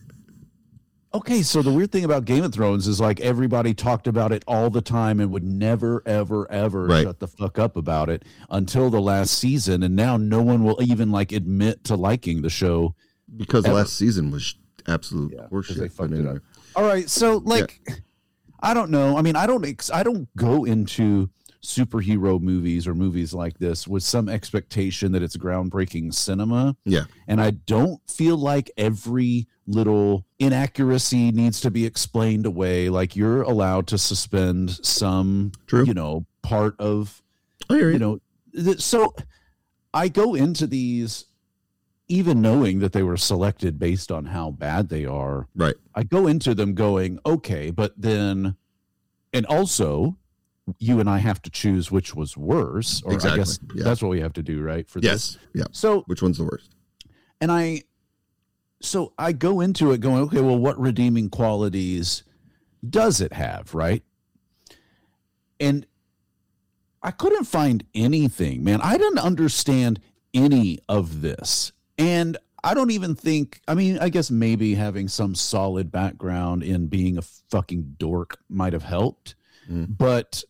E: Okay, so the weird thing about Game of Thrones is like everybody talked about it all the time and would never, ever, ever shut the fuck up about it until the last season, and now no one will even like admit to liking the show
A: because last season was absolute horseshit.
E: They fucked it up. All right, so like, I don't know. I mean, I don't go into superhero movies or movies like this with some expectation that it's groundbreaking cinema.
A: Yeah, and
E: I don't feel like every little inaccuracy needs to be explained away. Like, you're allowed to suspend some, part of, so I go into these even knowing that they were selected based on how bad they are.
A: Right.
E: I go into them going, okay, but then, and also you and I have to choose which was worse, or I guess that's what we have to do, right? For this.
A: Yeah.
E: So
A: which one's the worst?
E: And So I go into it going, okay, well, what redeeming qualities does it have, right? And I couldn't find anything, man. I didn't understand any of this. And I don't even think, I mean, I guess maybe having some solid background in being a fucking dork might have helped, but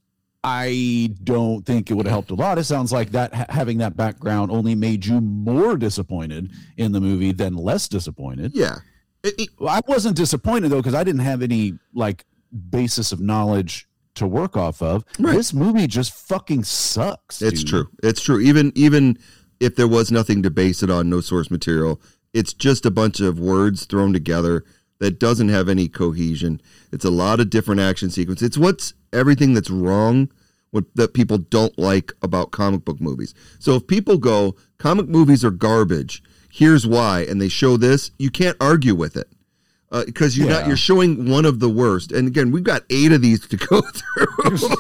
E: I don't think it would have helped a lot. It sounds like that having that background only made you more disappointed in the movie than less disappointed.
A: Yeah.
E: Well, I wasn't disappointed though, because I didn't have any like basis of knowledge to work off of.
A: Right.
E: This movie just fucking sucks.
A: It's
E: dude.
A: true. It's true. Even if there was nothing to base it on, no source material, it's just a bunch of words thrown together that doesn't have any cohesion. It's a lot of different action sequences. It's what's everything that's wrong, what that people don't like about comic book movies. So if people go, comic movies are garbage, here's why, and they show this, you can't argue with it. Because you're showing one of the worst. And again, we've got 8 of these to go through.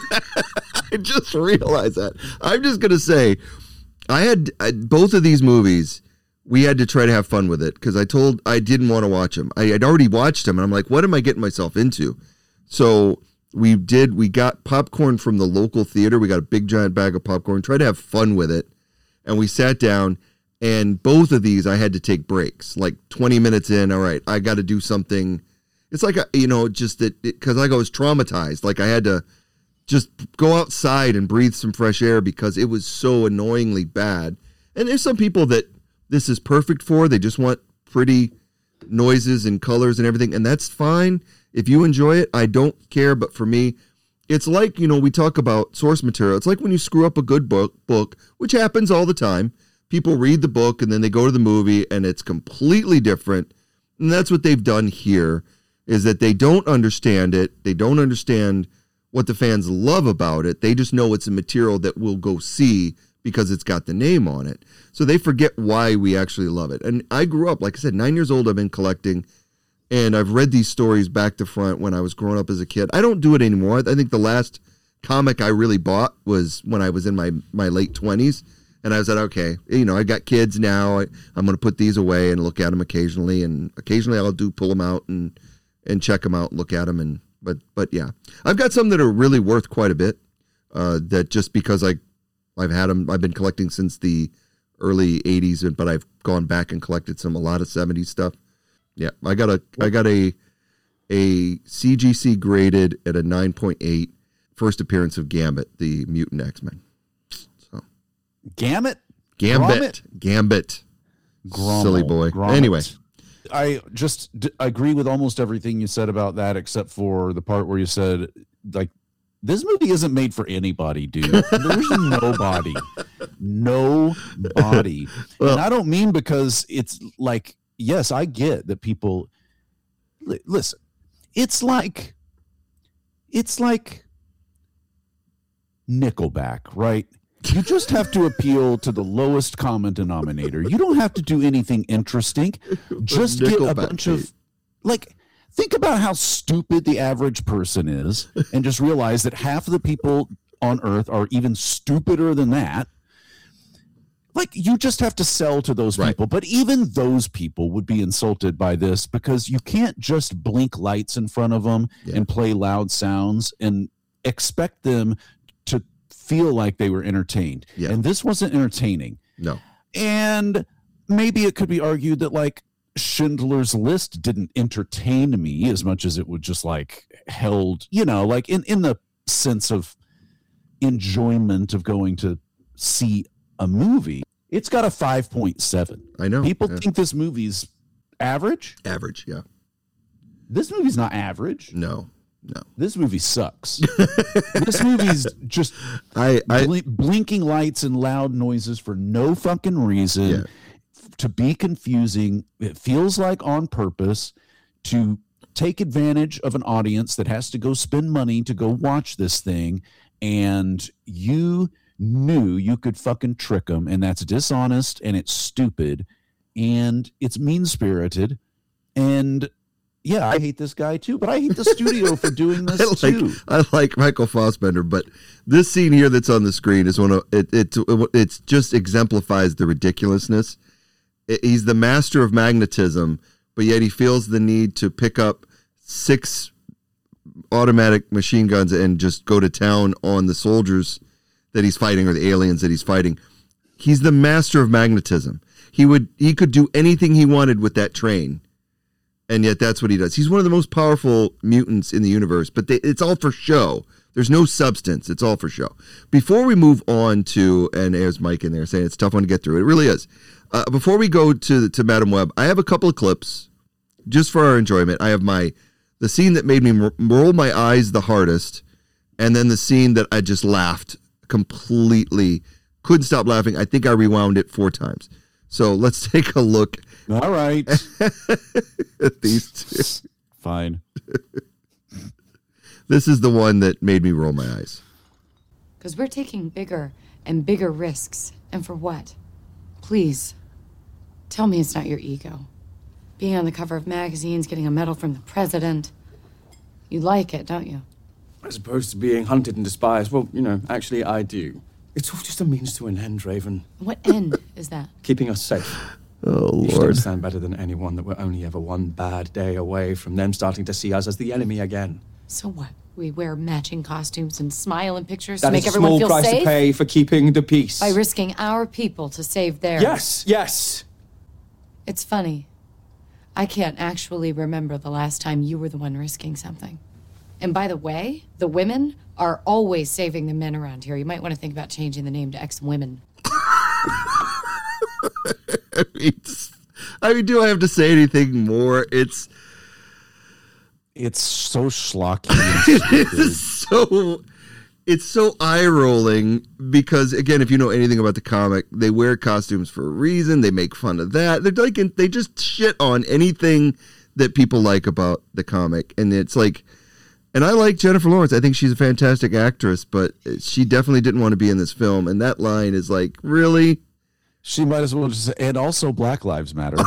A: I just realized that. I'm just going to say, I had both of these movies, we had to try to have fun with it because I didn't want to watch them. I had already watched them and I'm like, what am I getting myself into? So we got popcorn from the local theater. We got a big giant bag of popcorn, tried to have fun with it. And we sat down, and both of these I had to take breaks, like 20 minutes in. All right, I got to do something. It's like, just that because I was traumatized. Like I had to just go outside and breathe some fresh air because it was so annoyingly bad. And there's some people that this is perfect for. They just want pretty noises and colors and everything, and that's fine. If you enjoy it, I don't care. But for me, it's like, we talk about source material. It's like when you screw up a good book, which happens all the time. People read the book and then they go to the movie and it's completely different. And that's what they've done here, is that they don't understand it. They don't understand what the fans love about it. They just know it's a material that we'll go see because it's got the name on it. So they forget why we actually love it. And I grew up, like I said, 9 years old, I've been collecting, and I've read these stories back to front when I was growing up as a kid. I don't do it anymore. I think the last comic I really bought was when I was in my late 20s. And I said, okay, I got kids now. I'm going to put these away and look at them occasionally. And occasionally I'll pull them out and check them out and look at them. But yeah, I've got some that are really worth quite a bit. That just because I've had them, I've been collecting since the early 80s, but I've gone back and collected a lot of 70s stuff. Yeah, I got a CGC graded at a 9.8 first appearance of Gambit, the mutant X-Men. So
E: Gambit.
A: Grommit. Silly boy.
E: Grommit.
A: Anyway,
E: I just agree with almost everything you said about that, except for the part where you said, like, this movie isn't made for anybody, dude. There's nobody. Well, and I don't mean because it's like, yes, I get that people listen. It's like Nickelback, right? You just have to appeal to the lowest common denominator. You don't have to do anything interesting. Just get a bunch of think about how stupid the average person is and just realize that half of the people on earth are even stupider than that. Like, you just have to sell to those people. Right. But even those people would be insulted by this because you can't just blink lights in front of them and play loud sounds and expect them to feel like they were entertained. Yeah. And this wasn't entertaining.
A: No.
E: And maybe it could be argued that, like, Schindler's List didn't entertain me as much as it would just held, like in the sense of enjoyment of going to see a movie. It's got a 5.7.
A: I know.
E: People think this movie's average.
A: Average, yeah.
E: This movie's not average.
A: No.
E: This movie sucks. This movie's just blinking lights and loud noises for no fucking reason. Yeah. To be confusing. It feels like on purpose to take advantage of an audience that has to go spend money to go watch this thing, and you knew you could fucking trick them, and that's dishonest, and it's stupid, and it's mean-spirited, and yeah, I hate this guy too, but I hate the studio for doing this too.
A: I like Michael Fassbender, but this scene here that's on the screen is one of it just exemplifies the ridiculousness. He's the master of magnetism, but yet he feels the need to pick up 6 automatic machine guns and just go to town on the soldiers that he's fighting or the aliens that he's fighting. He's the master of magnetism. He could do anything he wanted with that train, and yet that's what he does. He's one of the most powerful mutants in the universe, but it's all for show. There's no substance. It's all for show. Before we move on to, and there's Mike in there saying it's a tough one to get through. It really is. Before we go to Madam Web, I have a couple of clips just for our enjoyment. I have the scene that made me roll my eyes the hardest, and then the scene that I just laughed completely. Couldn't stop laughing. I think I rewound it 4 times. So let's take a look.
E: All right.
A: At these two.
E: Fine.
A: This is the one that made me roll my eyes.
F: Because we're taking bigger and bigger risks. And for what? Please, tell me it's not your ego. Being on the cover of magazines, getting a medal from the president. You like it, don't you?
G: As opposed to being hunted and despised. Well, actually I do. It's all just a means to an end, Raven.
F: What end is that?
G: Keeping us safe.
A: Oh,
G: You should
A: Lord.
G: understand better than anyone that we're only ever one bad day away from them starting to see us as the enemy again.
F: So what? We wear matching costumes and smile in pictures
G: That
F: to
G: is
F: make
G: a
F: everyone
G: small
F: feel
G: price
F: safe?
G: to pay for keeping the peace.
F: By risking our people to save theirs.
G: Yes.
F: It's funny. I can't actually remember the last time you were the one risking something. And by the way, the women are always saving the men around here. You might want to think about changing the name to Ex-Women.
A: I mean, do I have to say anything more? It's
E: so schlocky. And
A: it's so eye-rolling because, again, if you know anything about the comic, they wear costumes for a reason. They make fun of that. They just shit on anything that people like about the comic. And it's like, and I like Jennifer Lawrence. I think she's a fantastic actress, but she definitely didn't want to be in this film. And that line is like, really?
E: She might as well just, and also Black Lives Matter.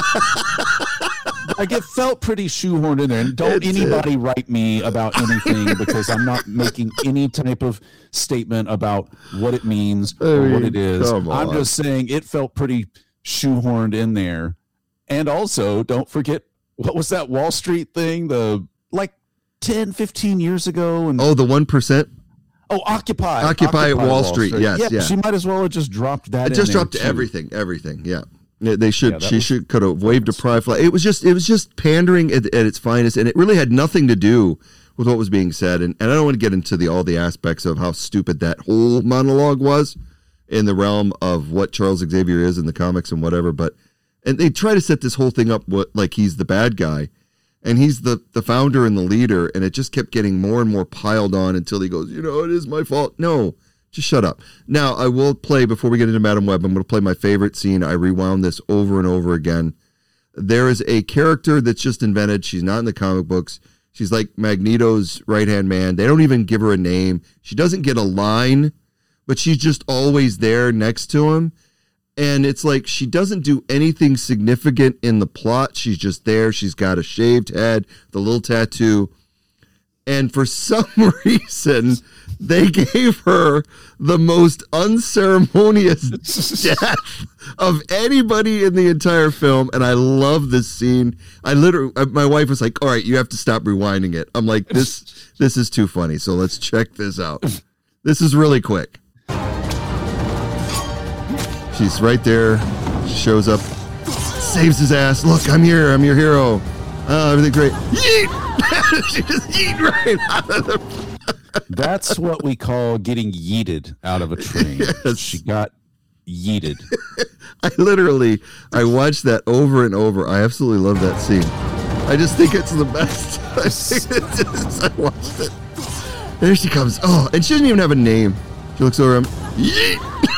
E: Like, it felt pretty shoehorned in there. And don't anybody write me about anything because I'm not making any type of statement about what it means or what it is. I'm just saying it felt pretty shoehorned in there. And also, don't forget, what was that Wall Street thing? 10, 15 years ago. And
A: the 1%?
E: Oh, Occupy
A: Wall Street. Yes, yeah.
E: She might as well have just dropped that.
A: It just dropped everything. Yeah. They should. She could have waved a pride flag. It was just pandering at its finest, and it really had nothing to do with what was being said. And I don't want to get into all the aspects of how stupid that whole monologue was in the realm of what Charles Xavier is in the comics and whatever. And they try to set this whole thing up like he's the bad guy, and he's the founder and the leader, and it just kept getting more and more piled on until he goes, it is my fault. No. Just shut up. Now, I will play, before we get into Madam Web, I'm going to play my favorite scene. I rewound this over and over again. There is a character that's just invented. She's not in the comic books. She's like Magneto's right-hand man. They don't even give her a name. She doesn't get a line, but she's just always there next to him. And it's like she doesn't do anything significant in the plot. She's just there. She's got a shaved head, the little tattoo. And for some reason, they gave her the most unceremonious death of anybody in the entire film. And I love this scene. My wife was like, all right, you have to stop rewinding it. I'm like, this is too funny. So let's check this out. This is really quick. She's right there. She shows up, saves his ass. Look, I'm here. I'm your hero. Oh, everything's great. Yeet! She just yeet right out of the...
E: That's what we call getting yeeted out of a train. Yes. She got yeeted.
A: I watched that over and over. I absolutely love that scene. I just think it's the best. I watched it. There she comes. Oh, and she doesn't even have a name. She looks over him. Yeet!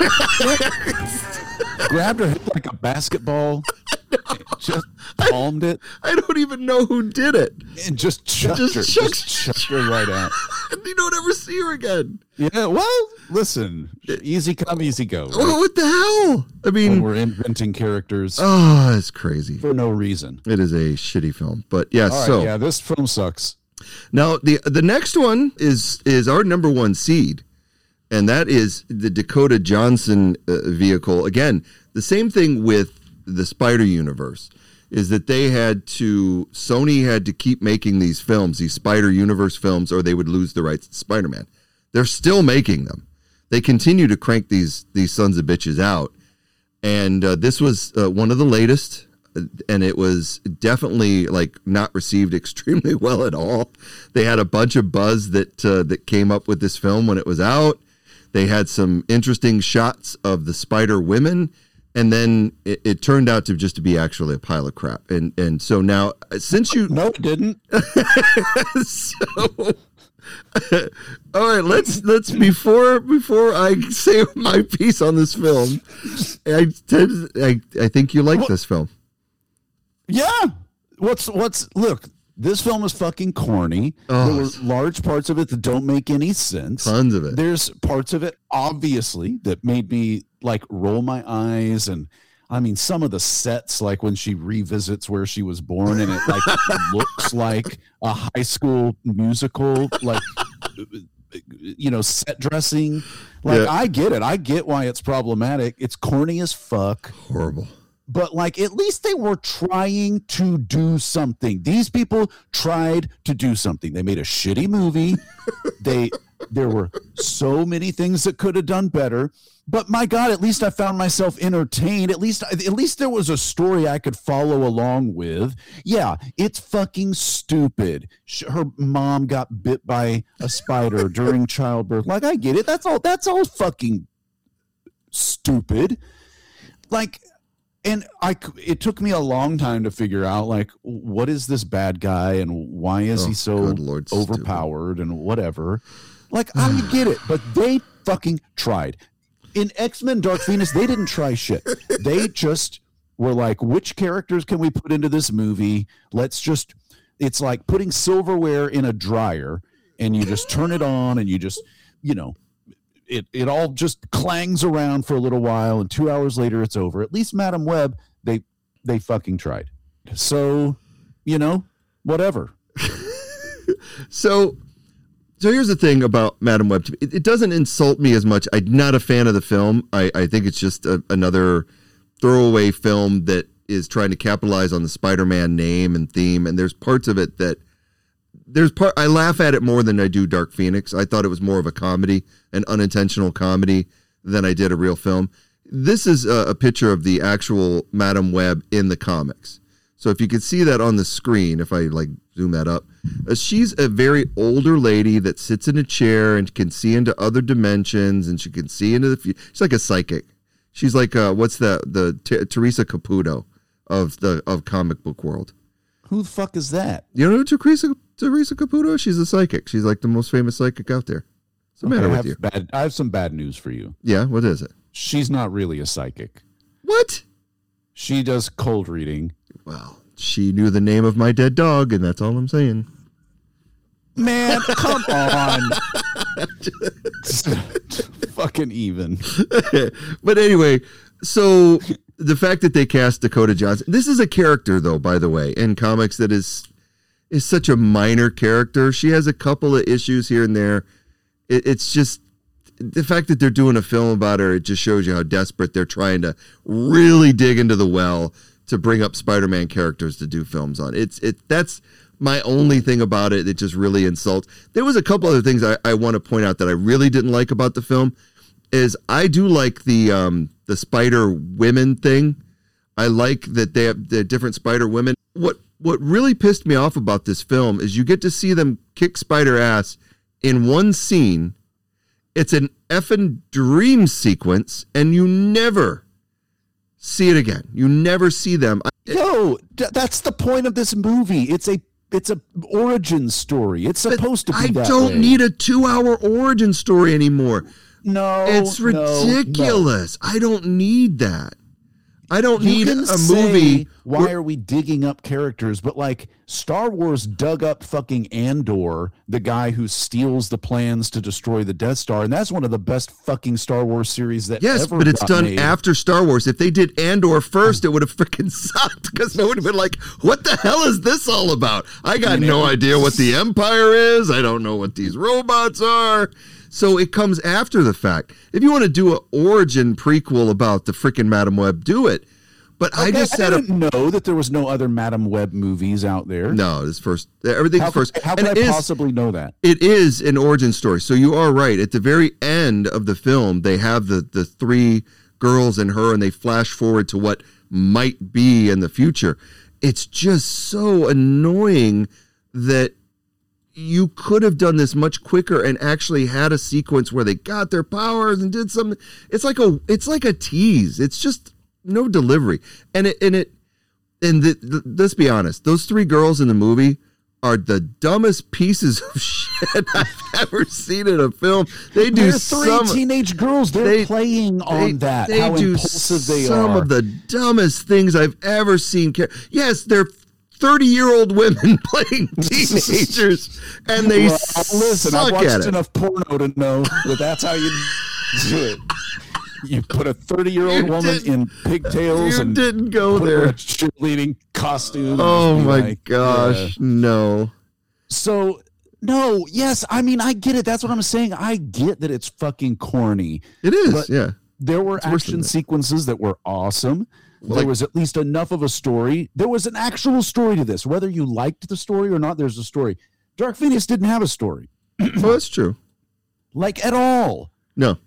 E: Grabbed her head like a basketball. Just palmed it.
A: I don't even know who did it.
E: And just chucked her right out.
A: And you don't ever see her again.
E: Yeah, well, listen. Easy come, easy go. Right?
A: Oh, what the hell? I mean,
E: when we're inventing characters.
A: Oh, it's crazy.
E: For no reason.
A: It is a shitty film. But yeah,
E: yeah, this film sucks.
A: Now, the next one is our number one seed. And that is the Dakota Johnson vehicle. Again, the same thing with the Spider Universe is that Sony had to keep making these films, these Spider Universe films, or they would lose the rights to Spider-Man. They're still making them. they continue to crank these sons of bitches out. And this was one of the latest, and it was definitely like not received extremely well at all. They had a bunch of buzz that came up with this film when it was out. They had some interesting shots of the Spider Women, and then it turned out to just to be actually a pile of crap. And so now, since you
E: No, it didn't.
A: so all right, let's before I say my piece on this film, I think you like this film.
E: Yeah. What's look, this film is fucking corny. There were large parts of it that don't make any sense.
A: Tons of it.
E: There's parts of it, obviously, that made me like roll my eyes. And I mean, some of the sets, like when she revisits where she was born and it like looks like a high school musical, like, you know, set dressing. Like,
A: Yeah.
E: I get it. I get why it's problematic. It's corny as fuck.
A: Horrible.
E: But like, at least they were trying to do something. These people tried to do something. They made a shitty movie. There were so many things that could have done better. But my God, at least I found myself entertained. At least there was a story I could follow along with. Yeah, it's fucking stupid. Her mom got bit by a spider during childbirth. Like, I get it. That's all fucking stupid. Like, and it took me a long time to figure out, like, what is this bad guy and why is he so
A: good Lord,
E: overpowered and whatever. Like, I get it, but they fucking tried. In X-Men Dark Phoenix, they didn't try shit. They just were like, which characters can we put into this movie? It's like putting silverware in a dryer and you just turn it on and you just, you know, it all just clangs around for a little while and 2 hours later it's over. At least Madam Web, they fucking tried. So, you know, whatever.
A: So here's the thing about Madam Web. It doesn't insult me as much. I'm not a fan of the film. I think it's just another throwaway film that is trying to capitalize on the Spider-Man name and theme. And there's parts of it that I laugh at it more than I do Dark Phoenix. I thought it was more of a comedy, an unintentional comedy, than I did a real film. This is a picture of the actual Madam Web in the comics. So if you could see that on the screen, if I like zoom that up, she's a very older lady that sits in a chair and can see into other dimensions, and she can see into the future. She's like a psychic. She's like what's the Teresa Caputo of comic book world.
E: Who the fuck is that?
A: You know Teresa Caputo? She's a psychic. She's like the most famous psychic out there. What's the matter with you?
E: I have some bad news for you.
A: Yeah, what is it?
E: She's not really a psychic.
A: What?
E: She does cold reading.
A: Well, she knew the name of my dead dog, and that's all I'm saying.
E: Man, come on. Fucking even.
A: But anyway, so the fact that they cast Dakota Johnson, this is a character, though, by the way, in comics that is such a minor character. She has a couple of issues here and there. It's just the fact that they're doing a film about her, it just shows you how desperate they're trying to really dig into the well to bring up Spider-Man characters to do films on. That's my only thing about it. It just really insults. There was a couple other things I want to point out that I really didn't like about the film. Is I do like the Spider Women thing. I like that they have the different Spider Women. What really pissed me off about this film is you get to see them kick Spider ass in one scene. It's an effing dream sequence, and you never see it again. You never see them.
E: Yo, that's the point of this movie. It's a origin story. It's supposed to be that way.
A: I don't need a 2-hour origin story anymore.
E: No,
A: it's ridiculous.
E: No.
A: I don't need that. I don't
E: You
A: need
E: can
A: a
E: say,
A: movie.
E: Why are we digging up characters? But like Star Wars dug up fucking Andor, the guy who steals the plans to destroy the Death Star, and that's one of the best fucking Star Wars series that
A: Yes,
E: ever
A: but it's
E: got
A: done
E: made.
A: after Star Wars. If they did Andor first, it would have freaking sucked because it would have been like, what the hell is this all about? I got no idea what the Empire is. I don't know what these robots are. So it comes after the fact. If you want to do an origin prequel about the freaking Madam Web, do it. But I just
E: I didn't know that there was no other Madam Web movies out there.
A: No, this first. Everything's first.
E: How could I possibly know that?
A: It is an origin story. So you are right. At the very end of the film, they have the three girls and her, and they flash forward to what might be in the future. It's just so annoying that you could have done this much quicker and actually had a sequence where they got their powers and did something. It's like a tease. It's just no delivery. Let's be honest, those three girls in the movie are the dumbest pieces of shit I've ever seen in a film. They do
E: They're three teenage girls. They're playing on that.
A: They
E: how
A: do
E: impulsive they
A: some
E: are.
A: of the dumbest things I've ever seen. Yes, they're 30-year-old women playing teenagers, and they
E: listen,
A: suck
E: I've watched
A: at it.
E: enough porno to know that that's how you do it. You put a 30-year-old woman in pigtails
A: You
E: and
A: didn't go
E: put her in
A: there.
E: a cheerleading costume.
A: Oh
E: and be
A: my
E: like,
A: gosh, no.
E: So, no, yes, I mean, I get it. That's what I'm saying. I get that it's fucking corny.
A: It is,
E: But
A: yeah.
E: There were
A: It's worse than
E: action
A: that.
E: sequences that were awesome.
A: Well,
E: There was at least enough of a story. There was an actual story to this. Whether you liked the story or not, there's a story. Dark Phoenix didn't have a story.
A: Well, that's true.
E: Like, at all.
A: No.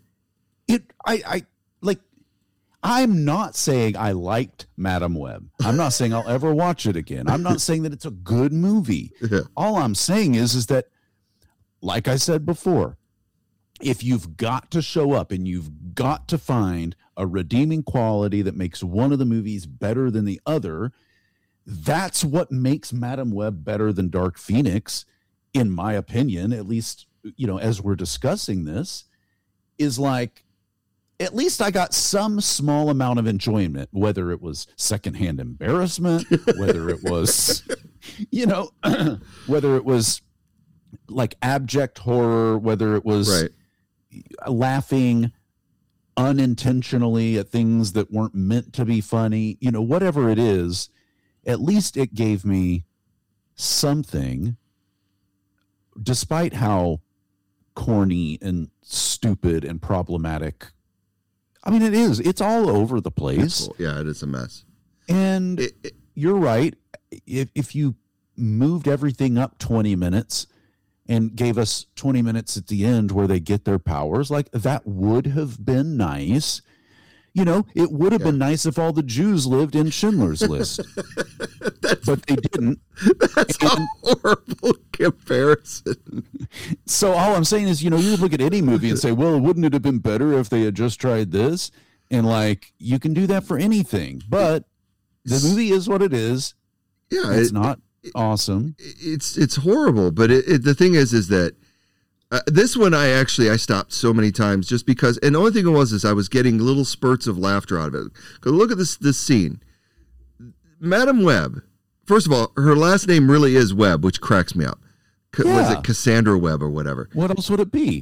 E: I'm not saying I liked Madam Web. I'm not saying I'll ever watch it again. I'm not saying that it's a good movie.
A: Yeah.
E: All I'm saying is that, like I said before, if you've got to show up and you've got to find a redeeming quality that makes one of the movies better than the other, that's what makes Madam Web better than Dark Phoenix, in my opinion, at least, as we're discussing this, is like, at least I got some small amount of enjoyment, whether it was secondhand embarrassment, whether it was, whether it was like abject horror, whether it was laughing unintentionally at things that weren't meant to be funny, whatever it is, at least it gave me something, despite how corny and stupid and problematic. I mean, it is. It's all over the place.
A: Cool. Yeah, it is a mess.
E: And you're right. If you moved everything up 20 minutes and gave us 20 minutes at the end where they get their powers, like, that would have been nice. It would have been nice if all the Jews lived in Schindler's List. But they didn't.
A: That's a horrible comparison.
E: So all I'm saying is, you look at any movie and say, well, wouldn't it have been better if they had just tried this? And you can do that for anything. But the movie is what it is.
A: Yeah,
E: it's not awesome.
A: It's horrible. But the thing is that this one I stopped so many times just because, and the only thing it was is I was getting little spurts of laughter out of it. Because look at this scene. Madam Web, first of all, her last name really is Webb, which cracks me up. Was it Cassandra Webb or whatever?
E: What else would it be?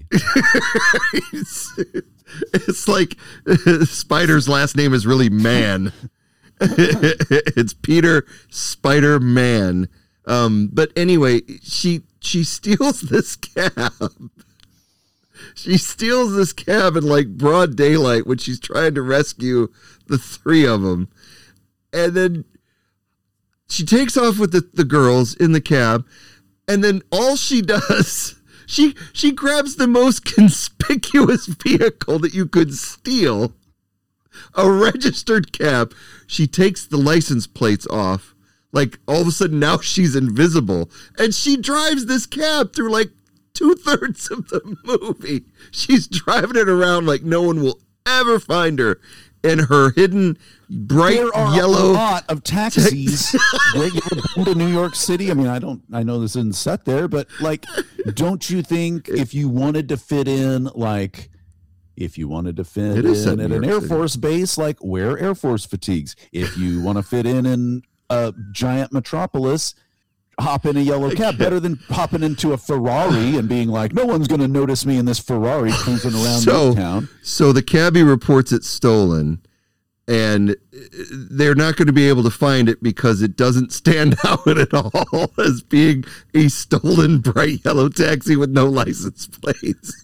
A: It's like Spider's last name is really Man. It's Peter Spider-Man. But anyway, she steals this cab. She steals this cab in like broad daylight when she's trying to rescue the three of them. And then she takes off with the girls in the cab. And then all she does, she grabs the most conspicuous vehicle that you could steal, a registered cab. She takes the license plates off. Like, all of a sudden, now she's invisible. And she drives this cab through, like, 2/3 of the movie. She's driving it around like no one will ever find her. And her hidden, bright
E: there are
A: yellow...
E: a lot of taxis. Greg, you ever been to New York City? I mean, I know this isn't set there, but, like, don't you think if you wanted to fit in, like... If you wanted to fit in at an Air Force base, like, wear Air Force fatigues. If you want to fit in a giant metropolis, hop in a yellow cab. Better than hopping into a Ferrari and being like, no one's going to notice me in this Ferrari cruising around Midtown.
A: So the cabbie reports it stolen, and they're not going to be able to find it because it doesn't stand out at all as being a stolen bright yellow taxi with no license plates.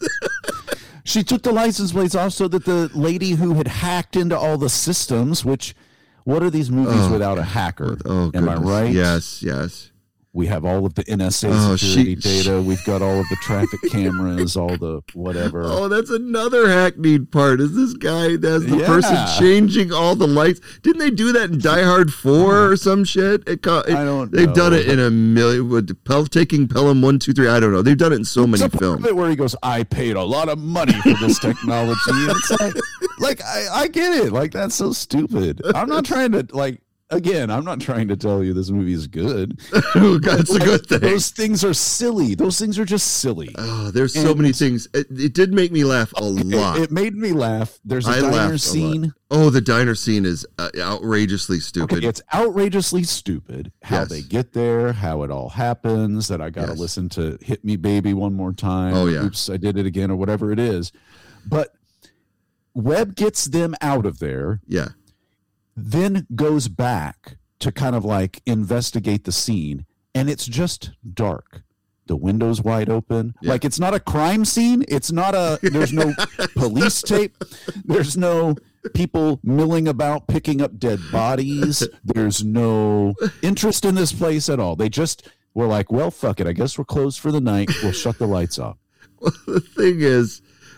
E: She took the license plates off so that the lady who had hacked into all the systems, which What are these movies without a hacker?
A: Oh,
E: Am I
A: goodness.
E: right?
A: Yes.
E: We have all of the NSA security data. We've got all of the traffic cameras, all the whatever.
A: Oh, that's another hackneyed part. Is this guy as the
E: Yeah.
A: person changing all the lights? Didn't they do that in Die Hard 4 or some shit? I don't. They've done it in a million. With taking Pelham 1, 2, 3. I don't know. They've done it in so many films.
E: Where he goes, I paid a lot of money for this technology. It's I get it. Like, that's so stupid. I'm not trying to I'm not trying to tell you this movie is good.
A: That's a good thing.
E: Those things are silly. Those things are just silly.
A: Oh, there's so many things. It did make me laugh a lot.
E: It made me laugh. There's a diner scene.
A: Oh, the diner scene is outrageously stupid.
E: Okay, it's outrageously stupid how they get there, how it all happens, that I got to listen to Hit Me Baby one more time.
A: Oh, yeah.
E: Oops, I did it again, or whatever it is. But Webb gets them out of there.
A: Yeah.
E: Then goes back to kind of like investigate the scene, and it's just dark. The window's wide open.
A: Yeah.
E: Like, it's not a crime scene. It's not there's no police tape. There's no people milling about picking up dead bodies. There's no interest in this place at all. They just were like, well, fuck it. I guess we're closed for the night. We'll shut the lights off.
A: Well, the thing is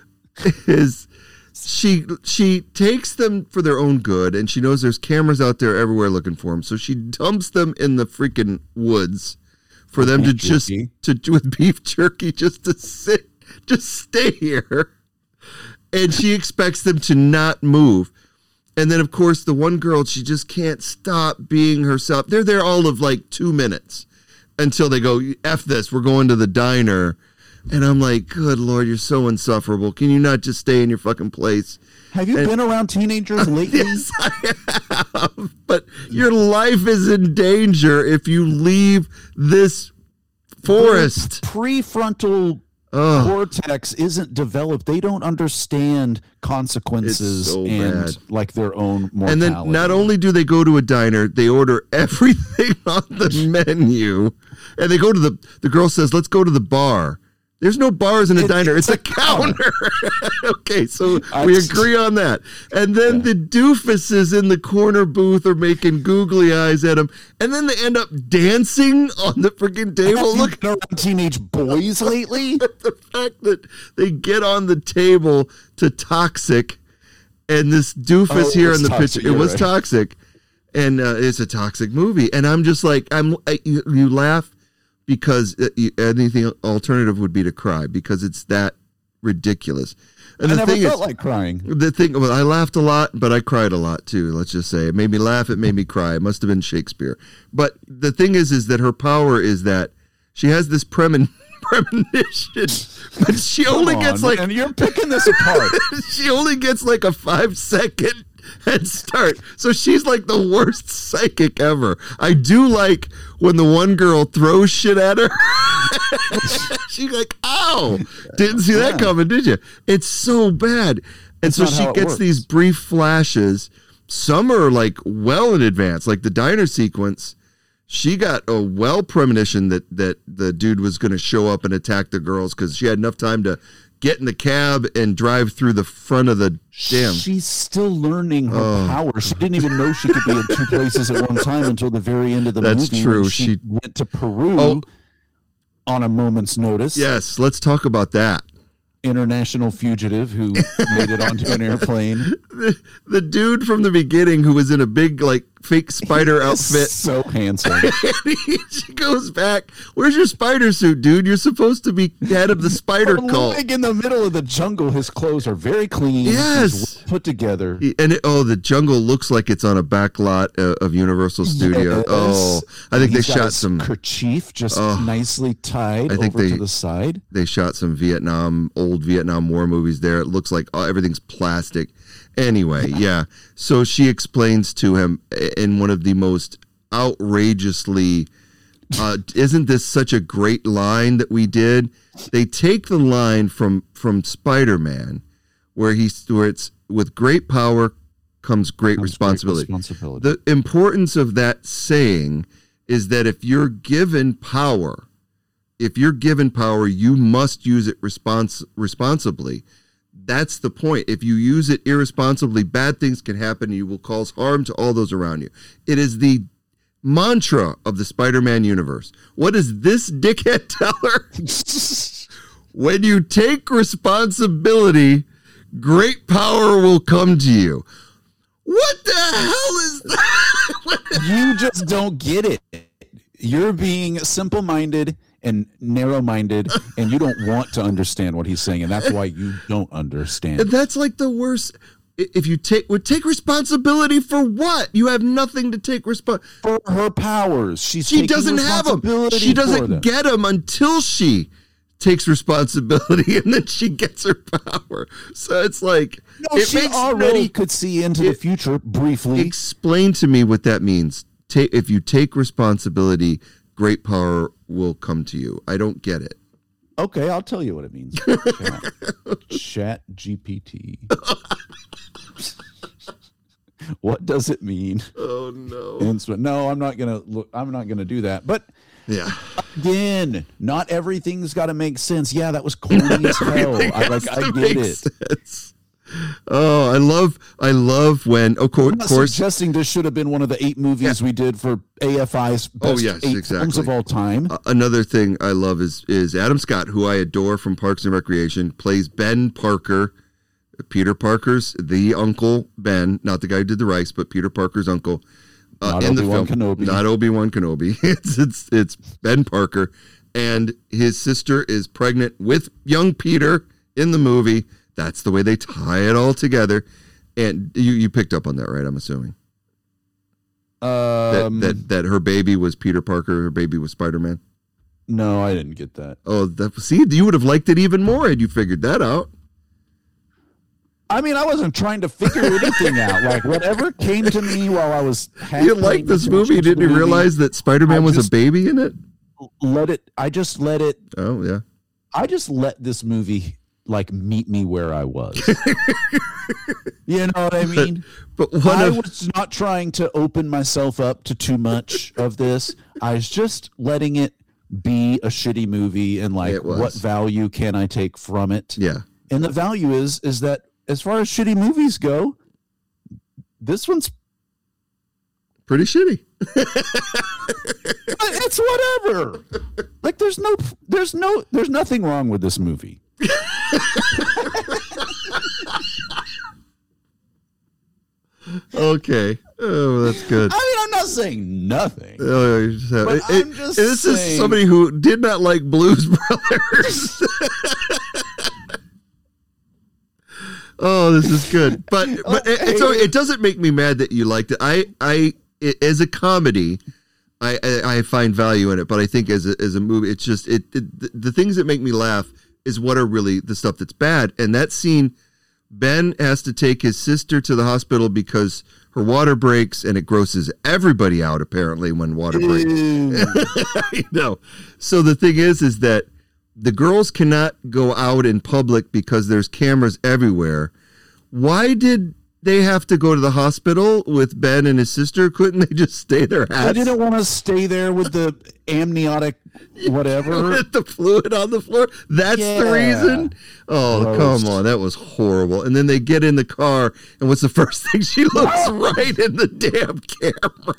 A: she takes them for their own good, and she knows there's cameras out there everywhere looking for them. So she dumps them in the freaking woods for them to just with beef jerky, just stay here. And she expects them to not move. And then, of course, the one girl, she just can't stop being herself. They're there all of like 2 minutes until they go, F this, we're going to the diner. And I'm like, good Lord, you're so insufferable. Can you not just stay in your fucking place?
E: Have you been around teenagers lately?
A: Yes, I have. But your life is in danger if you leave this forest.
E: Prefrontal cortex isn't developed. They don't understand consequences and like their own mortality.
A: And then not only do they go to a diner, they order everything on the menu. And they go to the girl says, let's go to the bar. There's no bars in a diner. It's a counter. Okay, so we agree on that. And then the doofuses in the corner booth are making googly eyes at him. And then they end up dancing on the freaking table.
E: Look around teenage boys lately.
A: The fact that they get on the table to Toxic, and this doofus here in the picture, it was Toxic, and it's a toxic movie. And I'm just like, you laugh. Because anything alternative would be to cry, because it's that ridiculous. And
E: I never felt like crying.
A: Well, I laughed a lot, but I cried a lot too. Let's just say it made me laugh. It made me cry. It must have been Shakespeare. But the thing is that her power is that she has this premonition, but she only gets like.
E: And you're picking this apart.
A: She only gets like a 5-second head start. So she's like the worst psychic ever. I do like when the one girl throws shit at her. She's like, ow, didn't see that coming, did you? It's so bad. And so she gets these brief flashes. Some are like well in advance, like the diner sequence. She got a premonition that the dude was going to show up and attack the girls because she had enough time to get in the cab and drive through the front of the damn.
E: She's still learning her power. She didn't even know she could be in 2 places at one time until the very end of the movie.
A: That's true.
E: She went to Peru on a moment's notice.
A: Yes, let's talk about that.
E: International fugitive who made it onto an airplane.
A: The dude from the beginning who was in a big like fake spider outfit.
E: So handsome.
A: She goes back. Where's your spider suit, dude? You're supposed to be head of the spider cult.
E: Like in the middle of the jungle, his clothes are very clean.
A: Yes.
E: He's put together.
A: And the jungle looks like it's on a back lot of Universal Studios.
E: Yes.
A: Oh, I think
E: He's
A: they
E: got
A: shot
E: his
A: some
E: kerchief just nicely tied
A: I think
E: over to the side.
A: They shot some old Vietnam War movies there. It looks like everything's plastic. Anyway, yeah. So she explains to him in one of the most outrageously, isn't this such a great line that we did? They take the line from Spider-Man where it's with great power comes great responsibility. The importance of that saying is that if you're given power, you must use it responsibly. That's the point. If you use it irresponsibly, bad things can happen and you will cause harm to all those around you. It is the mantra of the Spider-Man universe. What does this dickhead tell her? When you take responsibility, great power will come to you. What the hell is that?
E: You just don't get it. You're being simple-minded and narrow-minded, and you don't want to understand what he's saying, and that's why you don't understand.
A: And that's like the worst. If you take responsibility for what? You have nothing to take responsibility
E: for her powers. She
A: doesn't have them. She doesn't get them until she takes responsibility, and then she gets her power. So it's like
E: she already could see into the future briefly.
A: Explain to me what that means. If you take responsibility, great power will come to you. I don't get it.
E: Okay, I'll tell you what it means. Chat GPT. What does it mean?
A: Oh no!
E: No, I'm not gonna do that. But
A: yeah,
E: again, not everything's got to make sense. Yeah, that was corny as hell. I get it.
A: Sense. Oh, I love when. Of course,
E: I'm not suggesting this should have been one of the 8 movies we did for AFI's best 8 films of all time.
A: Another thing I love is Adam Scott, who I adore from Parks and Recreation, plays Ben Parker. Peter Parker's the uncle Ben, not the guy who did the rice, but Peter Parker's uncle in the film. Kenobi. Not Obi-Wan Kenobi. It's Ben Parker, and his sister is pregnant with young Peter in the movie. That's the way they tie it all together. And you picked up on that, right? I'm assuming. That her baby was Peter Parker, her baby was Spider-Man.
E: No, I didn't get that.
A: Oh, see, you would have liked it even more had you figured that out.
E: I mean, I wasn't trying to figure anything out. Like, whatever came to me while I was
A: You liked this movie? Didn't you realize that Spider-Man was a baby in it?
E: I just let it.
A: Oh, yeah.
E: I just let this movie like meet me where I was. You know what I mean? But I was not trying to open myself up to too much of this. I was just letting it be a shitty movie and like, what value can I take from it?
A: Yeah.
E: And the value is that as far as shitty movies go, this one's
A: pretty shitty.
E: It's whatever. Like there's nothing wrong with this movie.
A: Okay. Oh, that's good.
E: I mean, I'm not saying nothing.
A: This is somebody who did not like Blues Brothers. Oh, this is good. But it doesn't make me mad that you liked it. I as a comedy, I find value in it, but I think as a movie, it's just the things that make me laugh is what are really the stuff that's bad. And that scene, Ben has to take his sister to the hospital because her water breaks, and it grosses everybody out apparently when water breaks. So the thing is that the girls cannot go out in public because there's cameras everywhere. Why did they have to go to the hospital with Ben and his sister? Couldn't they just stay their hats?
E: I didn't want to stay there with the amniotic whatever.
A: With the fluid on the floor? That's the reason? Oh, gross. Come on. That was horrible. And then they get in the car, and what's the first thing? She looks right in the damn camera.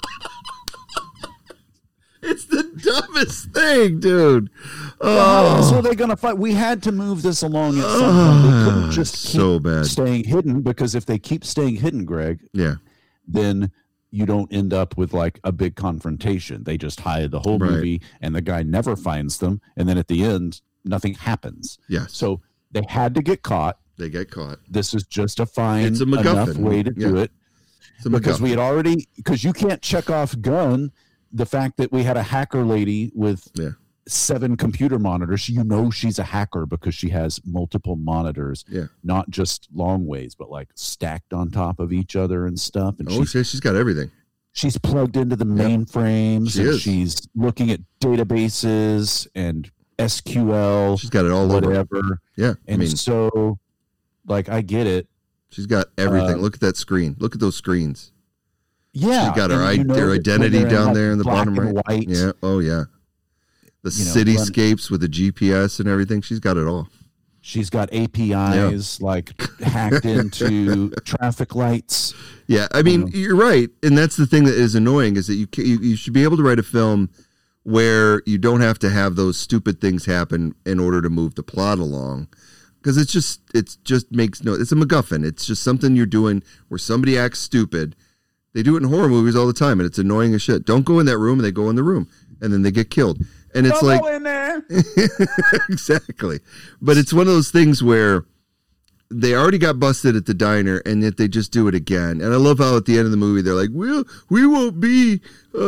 A: It's the dumbest thing, dude. Oh.
E: So they're going to fight. We had to move this along at some point. They couldn't just keep staying hidden, because if they keep staying hidden, Greg, then you don't end up with like a big confrontation. They just hide the whole movie, and the guy never finds them. And then at the end, nothing happens.
A: Yes.
E: So they had to get caught.
A: They get caught.
E: This is just a fine enough way to do it. Because we had already, because you can't check off gun the fact that we had a hacker lady with 7 computer monitors. You know she's a hacker because she has multiple monitors, not just long ways, but like stacked on top of each other and stuff. And
A: she's got everything.
E: She's plugged into the mainframes. She's looking at databases and SQL.
A: She's got it all
E: whatever.
A: Over. Yeah.
E: And so, like, I get it.
A: She's got everything. Look at that screen. Look at those screens.
E: Yeah,
A: she's got her identity down there in the bottom right.
E: White.
A: Yeah, oh yeah. The cityscapes with the GPS and everything. She's got it all.
E: She's got APIs like hacked into traffic lights.
A: Yeah, I mean, you're right, and that's the thing that is annoying is that you should be able to write a film where you don't have to have those stupid things happen in order to move the plot along, because it's just makes no. It's a MacGuffin. It's just something you're doing where somebody acts stupid. They do it in horror movies all the time, and it's annoying as shit. Don't go in that room, and they go in the room, and then they get killed. And it's
E: Don't
A: like,
E: go in there.
A: exactly. But it's one of those things where they already got busted at the diner, and yet they just do it again. And I love how at the end of the movie they're like, we won't be,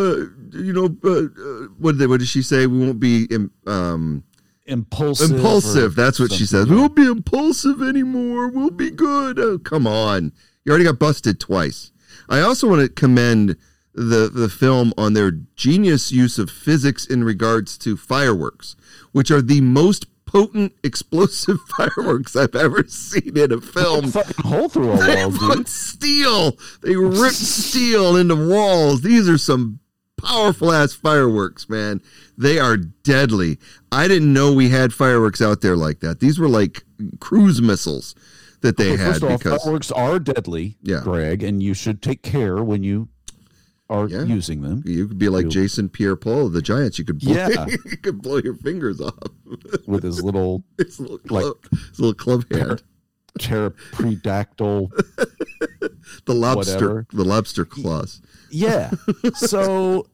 A: what did she say? We won't be
E: Impulsive.
A: Impulsive. That's what she says. We won't be impulsive anymore. We'll be good. Oh, come on. You already got busted twice. I also want to commend the film on their genius use of physics in regards to fireworks, which are the most potent explosive fireworks I've ever seen in a film.
E: Fucking hole through a
A: They
E: wall,
A: put
E: dude.
A: steel. They rip steel into walls. These are some powerful ass fireworks, man. They are deadly. I didn't know we had fireworks out there like that. These were like cruise missiles that they had.
E: First of all,
A: because
E: fireworks are deadly, Greg, and you should take care when you are using them.
A: You could be like Jason Pierre-Paul of the Giants. You could blow, you could blow your fingers off
E: with his little
A: his little club hand.
E: Pterodactyl.
A: the lobster
E: whatever.
A: The lobster claws.
E: Yeah. So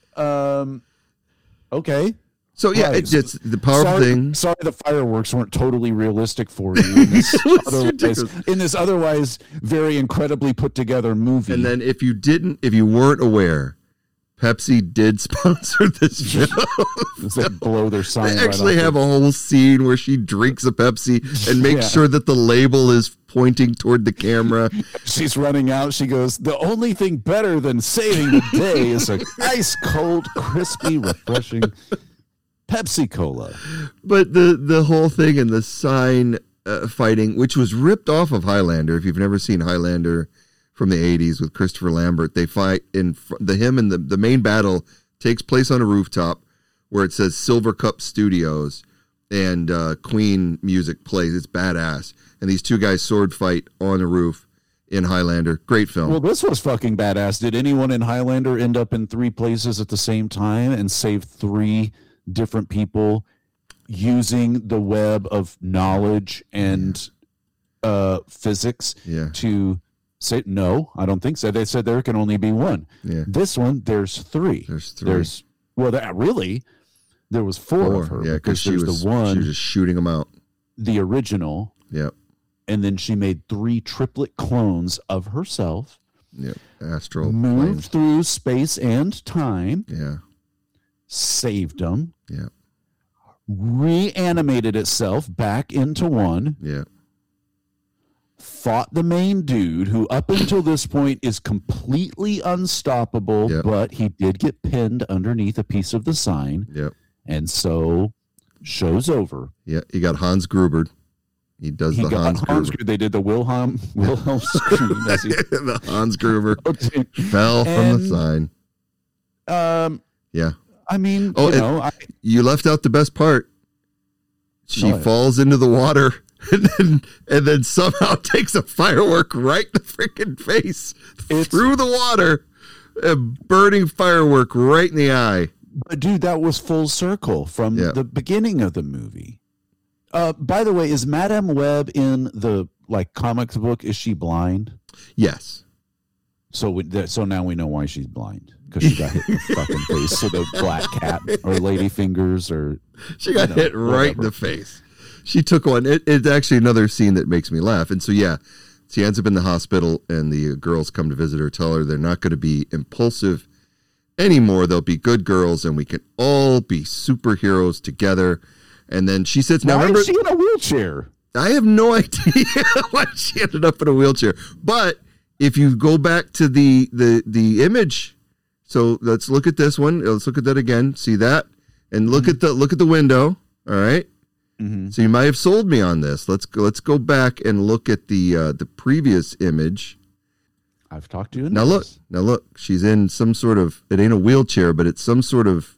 E: okay.
A: So yeah,
E: right.
A: it's the powerful thing.
E: Sorry, the fireworks weren't totally realistic for you in this otherwise very incredibly put together movie.
A: And then if you weren't aware, Pepsi did sponsor this film.
E: They blow their sign.
A: They actually have a whole scene where she drinks a Pepsi and makes sure that the label is pointing toward the camera.
E: She's running out. She goes, the only thing better than saving the day is a ice cold, crispy, refreshing Pepsi Cola.
A: But the whole thing and the sign fighting, which was ripped off of Highlander. If you've never seen Highlander from the 80s with Christopher Lambert, they fight in the main battle takes place on a rooftop where it says Silver Cup Studios and Queen music plays. It's badass. And these two guys sword fight on a roof in Highlander. Great film.
E: Well, this was fucking badass. Did anyone in Highlander end up in 3 places at the same time and save 3 different people using the web of knowledge and physics to say, no, I don't think so. They said there can only be one.
A: Yeah.
E: This one, there's 3.
A: There's 3.
E: There was 4 of her.
A: Yeah, because she was just shooting them out.
E: The original.
A: Yep.
E: And then she made 3 triplet clones of herself.
A: Yep. Astral
E: moved
A: planes.
E: through space and time.
A: Yeah.
E: Saved them.
A: Yeah.
E: Reanimated itself back into one.
A: Yeah.
E: Fought the main dude, who up until this point is completely unstoppable, but he did get pinned underneath a piece of the sign.
A: Yep.
E: And so, show's over.
A: Yeah, he got Hans Gruber. He does the Hans Gruber.
E: They did the Wilhelm scream.
A: The Hans Gruber fell from the sign. Yeah.
E: I mean,
A: you left out the best part. She falls into the water and then somehow takes a firework right in the freaking face through the water. A burning firework right in the eye.
E: But dude, that was full circle from the beginning of the movie. By the way, is Madame Web in the comics book? Is she blind?
A: Yes.
E: So now we know why she's blind, because she got hit in the fucking face. So the black cat or ladyfingers or
A: she got hit right in the face. She took one. It's actually another scene that makes me laugh. And so she ends up in the hospital, and the girls come to visit her, tell her they're not going to be impulsive anymore. They'll be good girls, and we can all be superheroes together. And then she sits. Now, remember,
E: is she in a wheelchair?
A: I have no idea why she ended up in a wheelchair. But if you go back to the image, so let's look at this one. Let's look at that again. See that, and look at the window. All right.
E: Mm-hmm.
A: So you might have sold me on this. Let's go back and look at the previous image.
E: I've talked to you.
A: Now look. She's in some sort of. It ain't a wheelchair, but it's some sort of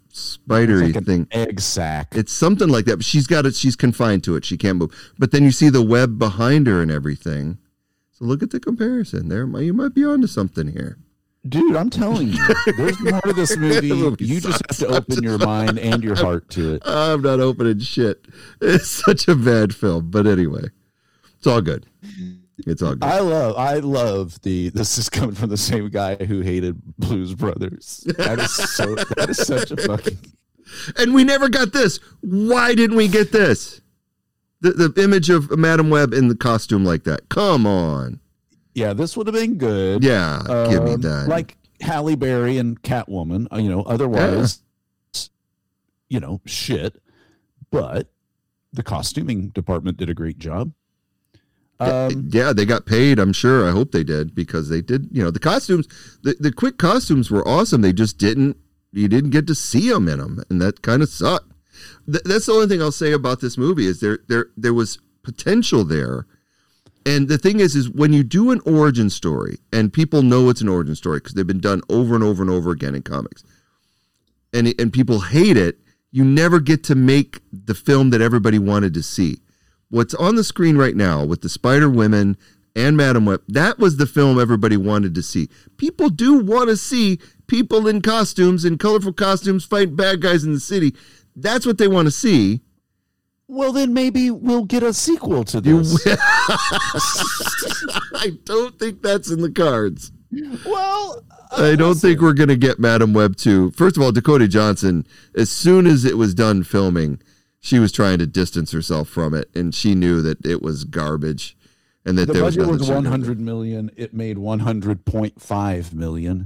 A: spidery
E: like
A: thing.
E: Egg sac.
A: It's something like that. But she's got it. She's confined to it. She can't move. But then you see the web behind her and everything. So look at the comparison there. You might be onto something here.
E: Dude, I'm telling you, there's more to this movie.
A: Movie
E: You just
A: sucks.
E: have to open your mind and your heart to it.
A: I'm not opening shit. It's such a bad film. But anyway, it's all good. It's all good.
E: I love this is coming from the same guy who hated Blues Brothers. That is such a fucking.
A: And we never got this. Why didn't we get this? The image of Madam Web in the costume like that. Come on.
E: Yeah, this would have been good.
A: Yeah, give me that.
E: Like Halle Berry and Catwoman, otherwise, shit. But the costuming department did a great job.
A: Yeah, they got paid, I'm sure. I hope they did, because they did, the costumes, the quick costumes were awesome. They just you didn't get to see them in them, and that kind of sucked. That's the only thing I'll say about this movie is there was potential there. And the thing is when you do an origin story, and people know it's an origin story because they've been done over and over and over again in comics, and people hate it, you never get to make the film that everybody wanted to see. What's on the screen right now with the Spider Women and Madam Web, that was the film everybody wanted to see. People do want to see people in costumes, in colorful costumes, fight bad guys in the city. That's what they want to see.
E: Well, then maybe we'll get a sequel to this.
A: I don't think that's in the cards.
E: Well,
A: I don't think we're going to get Madam Web 2. First of all, Dakota Johnson, as soon as it was done filming, she was trying to distance herself from it, and she knew that it was garbage. And that
E: the
A: there
E: budget was
A: nothing she could do.
E: $100 million. It made $100.5 million.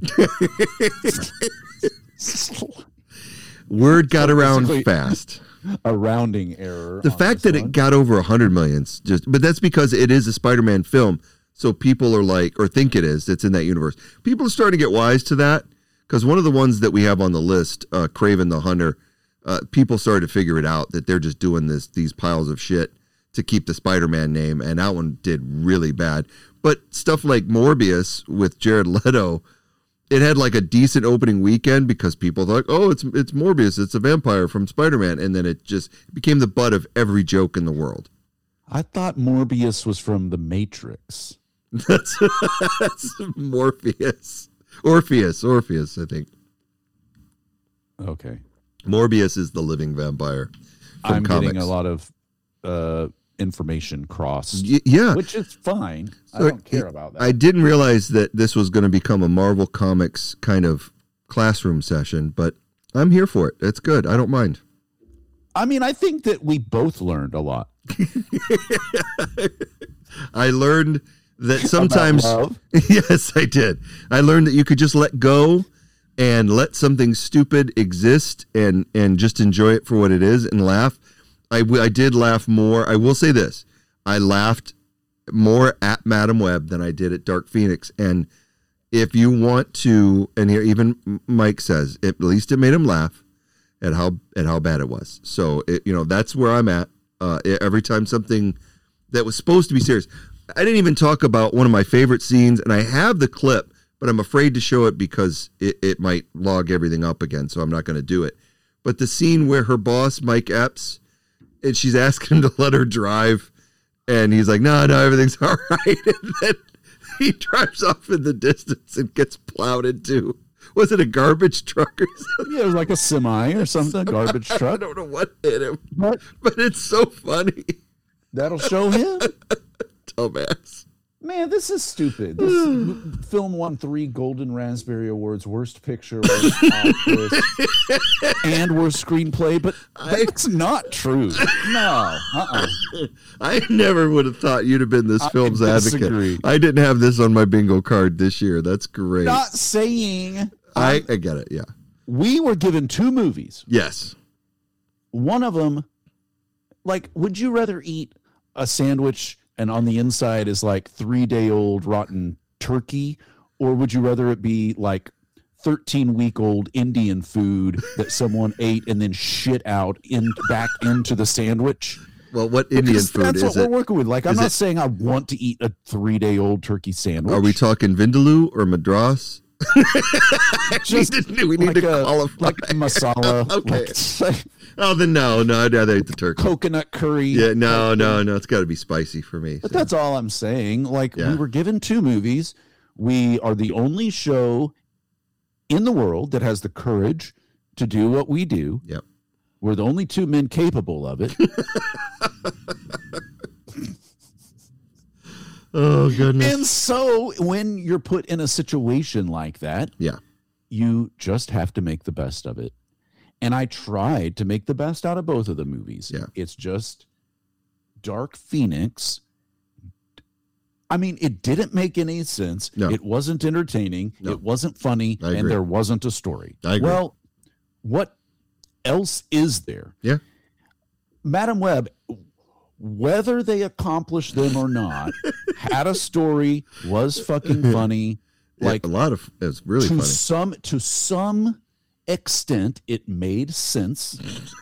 A: Word got around
E: basically
A: fast.
E: A rounding error.
A: The
E: on
A: fact
E: this
A: that
E: one.
A: it got over 100 million, but that's because it is a Spider-Man film. So people are like, or think it is, that's in that universe. People are starting to get wise to that, because one of the ones that we have on the list, Kraven the Hunter, people started to figure it out that they're just doing these piles of shit to keep the Spider-Man name, and that one did really bad. But stuff like Morbius with Jared Leto, it had like a decent opening weekend because people thought, oh, it's Morbius, it's a vampire from Spider-Man, and then it just became the butt of every joke in the world.
E: I thought Morbius was from The Matrix.
A: That's Morpheus. Orpheus, I think.
E: Okay.
A: Morbius is the living vampire from
E: I'm
A: comics.
E: getting a lot of information crossed.
A: Yeah.
E: Which is fine. I
A: So
E: don't care about that.
A: I didn't realize that this was going to become a Marvel Comics kind of classroom session, but I'm here for it. It's good. I don't mind.
E: I mean, I think that we both learned a lot.
A: I learned that sometimes,
E: About love.
A: yes, I did. I learned that you could just let go and let something stupid exist and just enjoy it for what it is and laugh. I did laugh more. I will say this. I laughed more at Madam Web than I did at Dark Phoenix. And if you want to, and here even Mike says, at least it made him laugh at how bad it was. So, that's where I'm at. Every time something that was supposed to be serious. I didn't even talk about one of my favorite scenes, and I have the clip, but I'm afraid to show it because it might log everything up again, so I'm not going to do it. But the scene where her boss, Mike Epps, and she's asking him to let her drive, and he's like, no, everything's all right. And then he drives off in the distance and gets plowed into. Was it a garbage truck or something?
E: Yeah, it was like a semi or something, a garbage
A: I
E: truck.
A: don't know what hit him,
E: What?
A: but it's so funny.
E: That'll show him.
A: Dumbass.
E: Man, this is stupid. This film won 3 Golden Raspberry Awards: Worst Picture, Worst Actress, and Worst Screenplay. But that's not true. No.
A: I never would have thought you'd have been this film's
E: disagree.
A: advocate. I didn't have this on my bingo card this year. That's great.
E: Not saying.
A: I get it. Yeah.
E: We were given 2 movies.
A: Yes.
E: One of them, like, would you rather eat a sandwich and on the inside is like 3-day-old rotten turkey, or would you rather it be like 13-week-old Indian food that someone ate and then shit out back into the sandwich?
A: Well, what Indian
E: Because
A: food
E: that's
A: is
E: what
A: it?
E: we're working with. Like, I'm
A: Is
E: not
A: it-
E: saying I want to eat a 3-day-old turkey sandwich.
A: Are we talking Vindaloo or Madras
E: Just
A: we need to qualify.
E: like masala.
A: Okay. Oh, then no, I'd rather eat the turkey.
E: Coconut curry.
A: Yeah, no. It's got to be spicy for me.
E: But
A: so.
E: that's all I'm saying. Like,
A: Yeah.
E: we were given 2 movies. We are the only show in the world that has the courage to do what we do.
A: Yep.
E: We're the only 2 men capable of it.
A: Oh, goodness.
E: And so when you're put in a situation like that,
A: Yeah.
E: you just have to make the best of it. And I tried to make the best out of both of the movies.
A: Yeah.
E: It's just Dark Phoenix. I mean, it didn't make any sense.
A: No.
E: It wasn't entertaining.
A: No.
E: It wasn't funny.
A: I
E: And
A: agree.
E: there wasn't a story.
A: I agree.
E: Well, what else is there?
A: Yeah.
E: Madam Web, whether they accomplished them or not, had a story, was fucking funny. Like,
A: a lot of it's really
E: to
A: funny.
E: some extent, it made sense.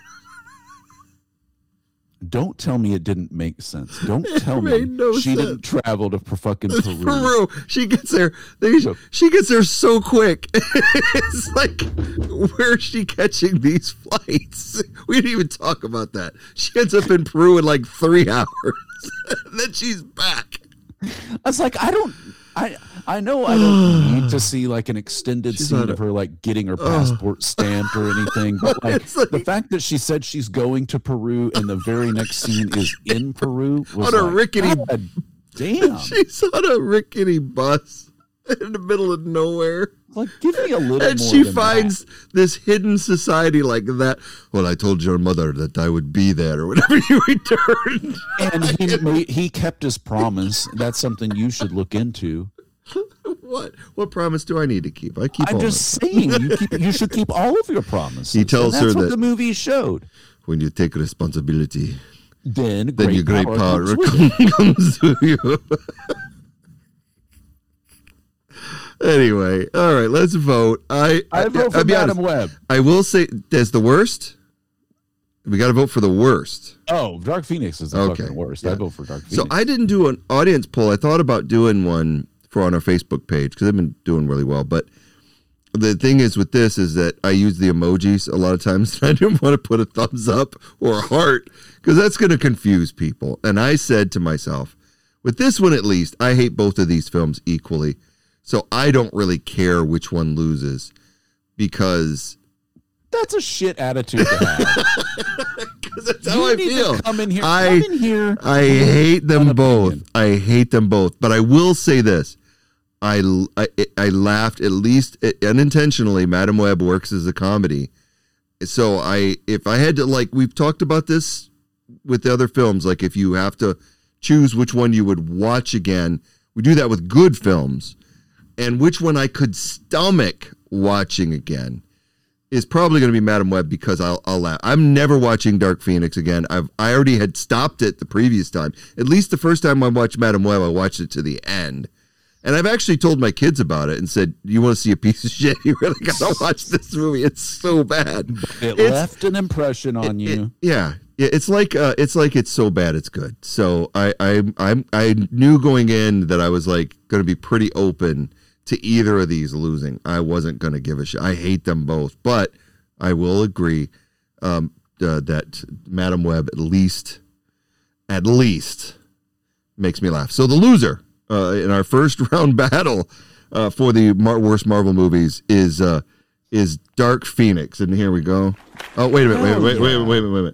E: Don't tell me it didn't make sense. Don't tell me
A: made no
E: she
A: sense.
E: didn't travel to fucking Peru.
A: Peru. She gets there. She gets there so quick. It's like, where is she catching these flights? We didn't even talk about that. She ends up in Peru in like 3 hours. And then she's back.
E: I was like, I know I don't need to see like an extended
A: She's
E: scene
A: not
E: of her like getting her passport stamped or anything, but like,
A: It's like-
E: the fact that she said she's going to Peru and the very next scene is in Peru was
A: On a
E: like,
A: rickety-
E: God damn.
A: She's on a rickety bus in the middle of nowhere.
E: Like, give me a little
A: And
E: more
A: she
E: than
A: finds this hidden society like that. Well, I told your mother that I would be there or whatever you returned.
E: that. And he kept his promise. That's something you should look into.
A: What promise do I need to keep? I keep
E: I'm
A: all
E: just
A: of them.
E: saying, you should keep all of your promises.
A: He tells
E: and that's
A: her
E: what
A: that-
E: the movie showed.
A: When you take responsibility,
E: Then
A: your great power
E: comes with it.
A: comes to you. Anyway, all right, let's vote. I
E: vote for
A: I'll be
E: Madam
A: honest,
E: Web.
A: I will say, as the worst, we got to vote for the worst.
E: Oh, Dark Phoenix is the
A: Okay,
E: fucking worst.
A: yeah.
E: I vote for Dark Phoenix.
A: So I didn't do an audience poll. I thought about doing one on our Facebook page because I've been doing really well. But the thing is with this is that I use the emojis a lot of times. I didn't want to put a thumbs up or a heart because that's going to confuse people. And I said to myself, with this one at least, I hate both of these films equally. So I don't really care which one loses because
E: That's a shit attitude to have.
A: that's how
E: You
A: I
E: need to
A: feel.
E: come in here.
A: I
E: Come in here.
A: hate them
E: An
A: both.
E: opinion.
A: I hate them both. But I will say this. I laughed at least unintentionally. Madam Web works as a comedy. So if I had to, like, we've talked about this with the other films, like if you have to choose which one you would watch again, we do that with good films. And which one I could stomach watching again is probably going to be Madam Web because I'll laugh. I'm never watching Dark Phoenix again. I already had stopped it the previous time. At least the first time I watched Madam Web, I watched it to the end. And I've actually told my kids about it and said, you want to see a piece of shit? You really got to watch this movie. It's so bad.
E: It
A: It's-
E: left an impression on you.
A: Yeah. It's like it's so bad it's good. So I knew going in that I was like going to be pretty open to either of these losing. I wasn't going to give a shit. I hate them both, but I will agree that Madam Web at least makes me laugh. So the loser in our first round battle for the worst Marvel movies is Dark Phoenix, and here we go. Oh, wait a minute.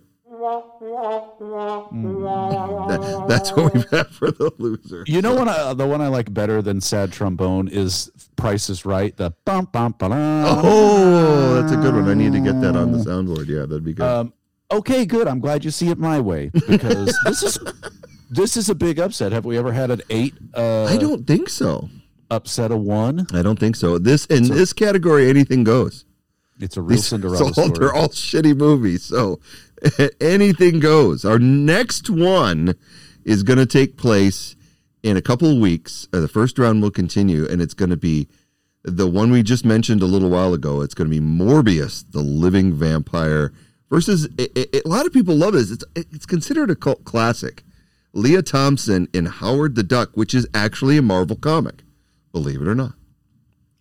A: That's what we've had for the loser.
E: You know the one I like better than Sad Trombone is Price is Right. The bum bum ba
A: Oh, that's a good one. I need to get that on the soundboard. Yeah, that'd be good.
E: Okay, good. I'm glad you see it my way because this is a big upset. Have we ever had an 8?
A: I don't think so.
E: Upset a 1.
A: I don't think so. This category, anything goes.
E: It's a real Cinderella
A: So
E: story.
A: they're all shitty movies. So anything goes. Our next one is going to take place in a couple of weeks. The first round will continue, and it's going to be the one we just mentioned a little while ago. It's going to be Morbius, the living vampire, versus a lot of people love this. It's considered a cult classic. Leah Thompson in Howard the Duck, which is actually a Marvel comic, believe it or not.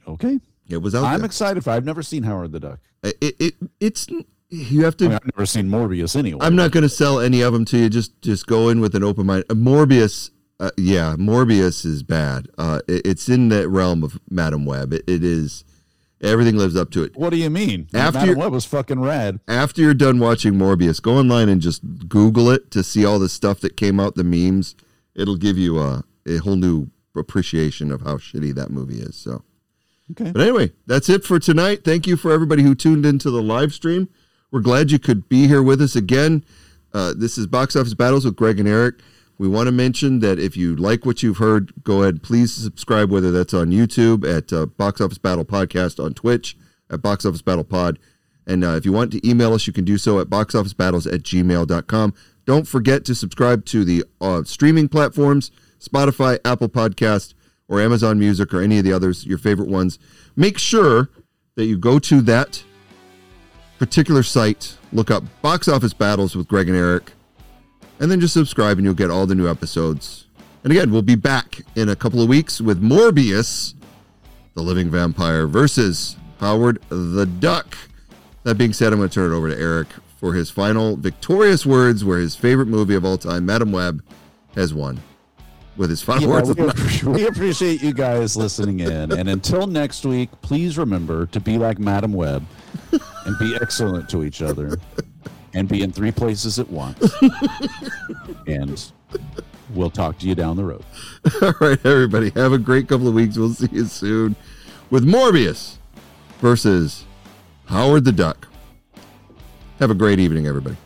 E: Okay.
A: It was out
E: I'm
A: there.
E: excited for. I've never seen Howard the Duck.
A: It's you have to.
E: I mean, I've never seen Morbius anyway.
A: I'm not going to sell any of them to you. Just go in with an open mind. Morbius, Morbius is bad. It's in the realm of Madam Web. It is. Everything lives up to it.
E: What do you mean?
A: After
E: Madam Web was fucking rad.
A: After you're done watching Morbius, go online and just Google it to see all the stuff that came out, the memes. It'll give you a whole new appreciation of how shitty that movie is. So,
E: Okay.
A: but anyway, that's it for tonight. Thank you for everybody who tuned into the live stream. We're glad you could be here with us again. This is Box Office Battles with Greg and Eric. We want to mention that if you like what you've heard, go ahead, please subscribe, whether that's on YouTube, at Box Office Battle Podcast, on Twitch, at Box Office Battle Pod. And if you want to email us, you can do so at boxofficebattles@gmail.com. Don't forget to subscribe to the streaming platforms, Spotify, Apple Podcast, or Amazon Music, or any of the others, your favorite ones. Make sure that you go to that particular site, look up Box Office Battles with Greg and Eric, and then just subscribe and you'll get all the new episodes. And again, we'll be back in a couple of weeks with Morbius, the Living Vampire, versus Howard the Duck. That being said, I'm going to turn it over to Eric for his final victorious words, where his favorite movie of all time, Madam Web, has won. With his final words.
E: We appreciate you guys listening in. And until next week, please remember to be like Madam Web and be excellent to each other and be in 3 places at once. And we'll talk to you down the road.
A: All right, everybody. Have a great couple of weeks. We'll see you soon with Morbius versus Howard the Duck. Have a great evening, everybody.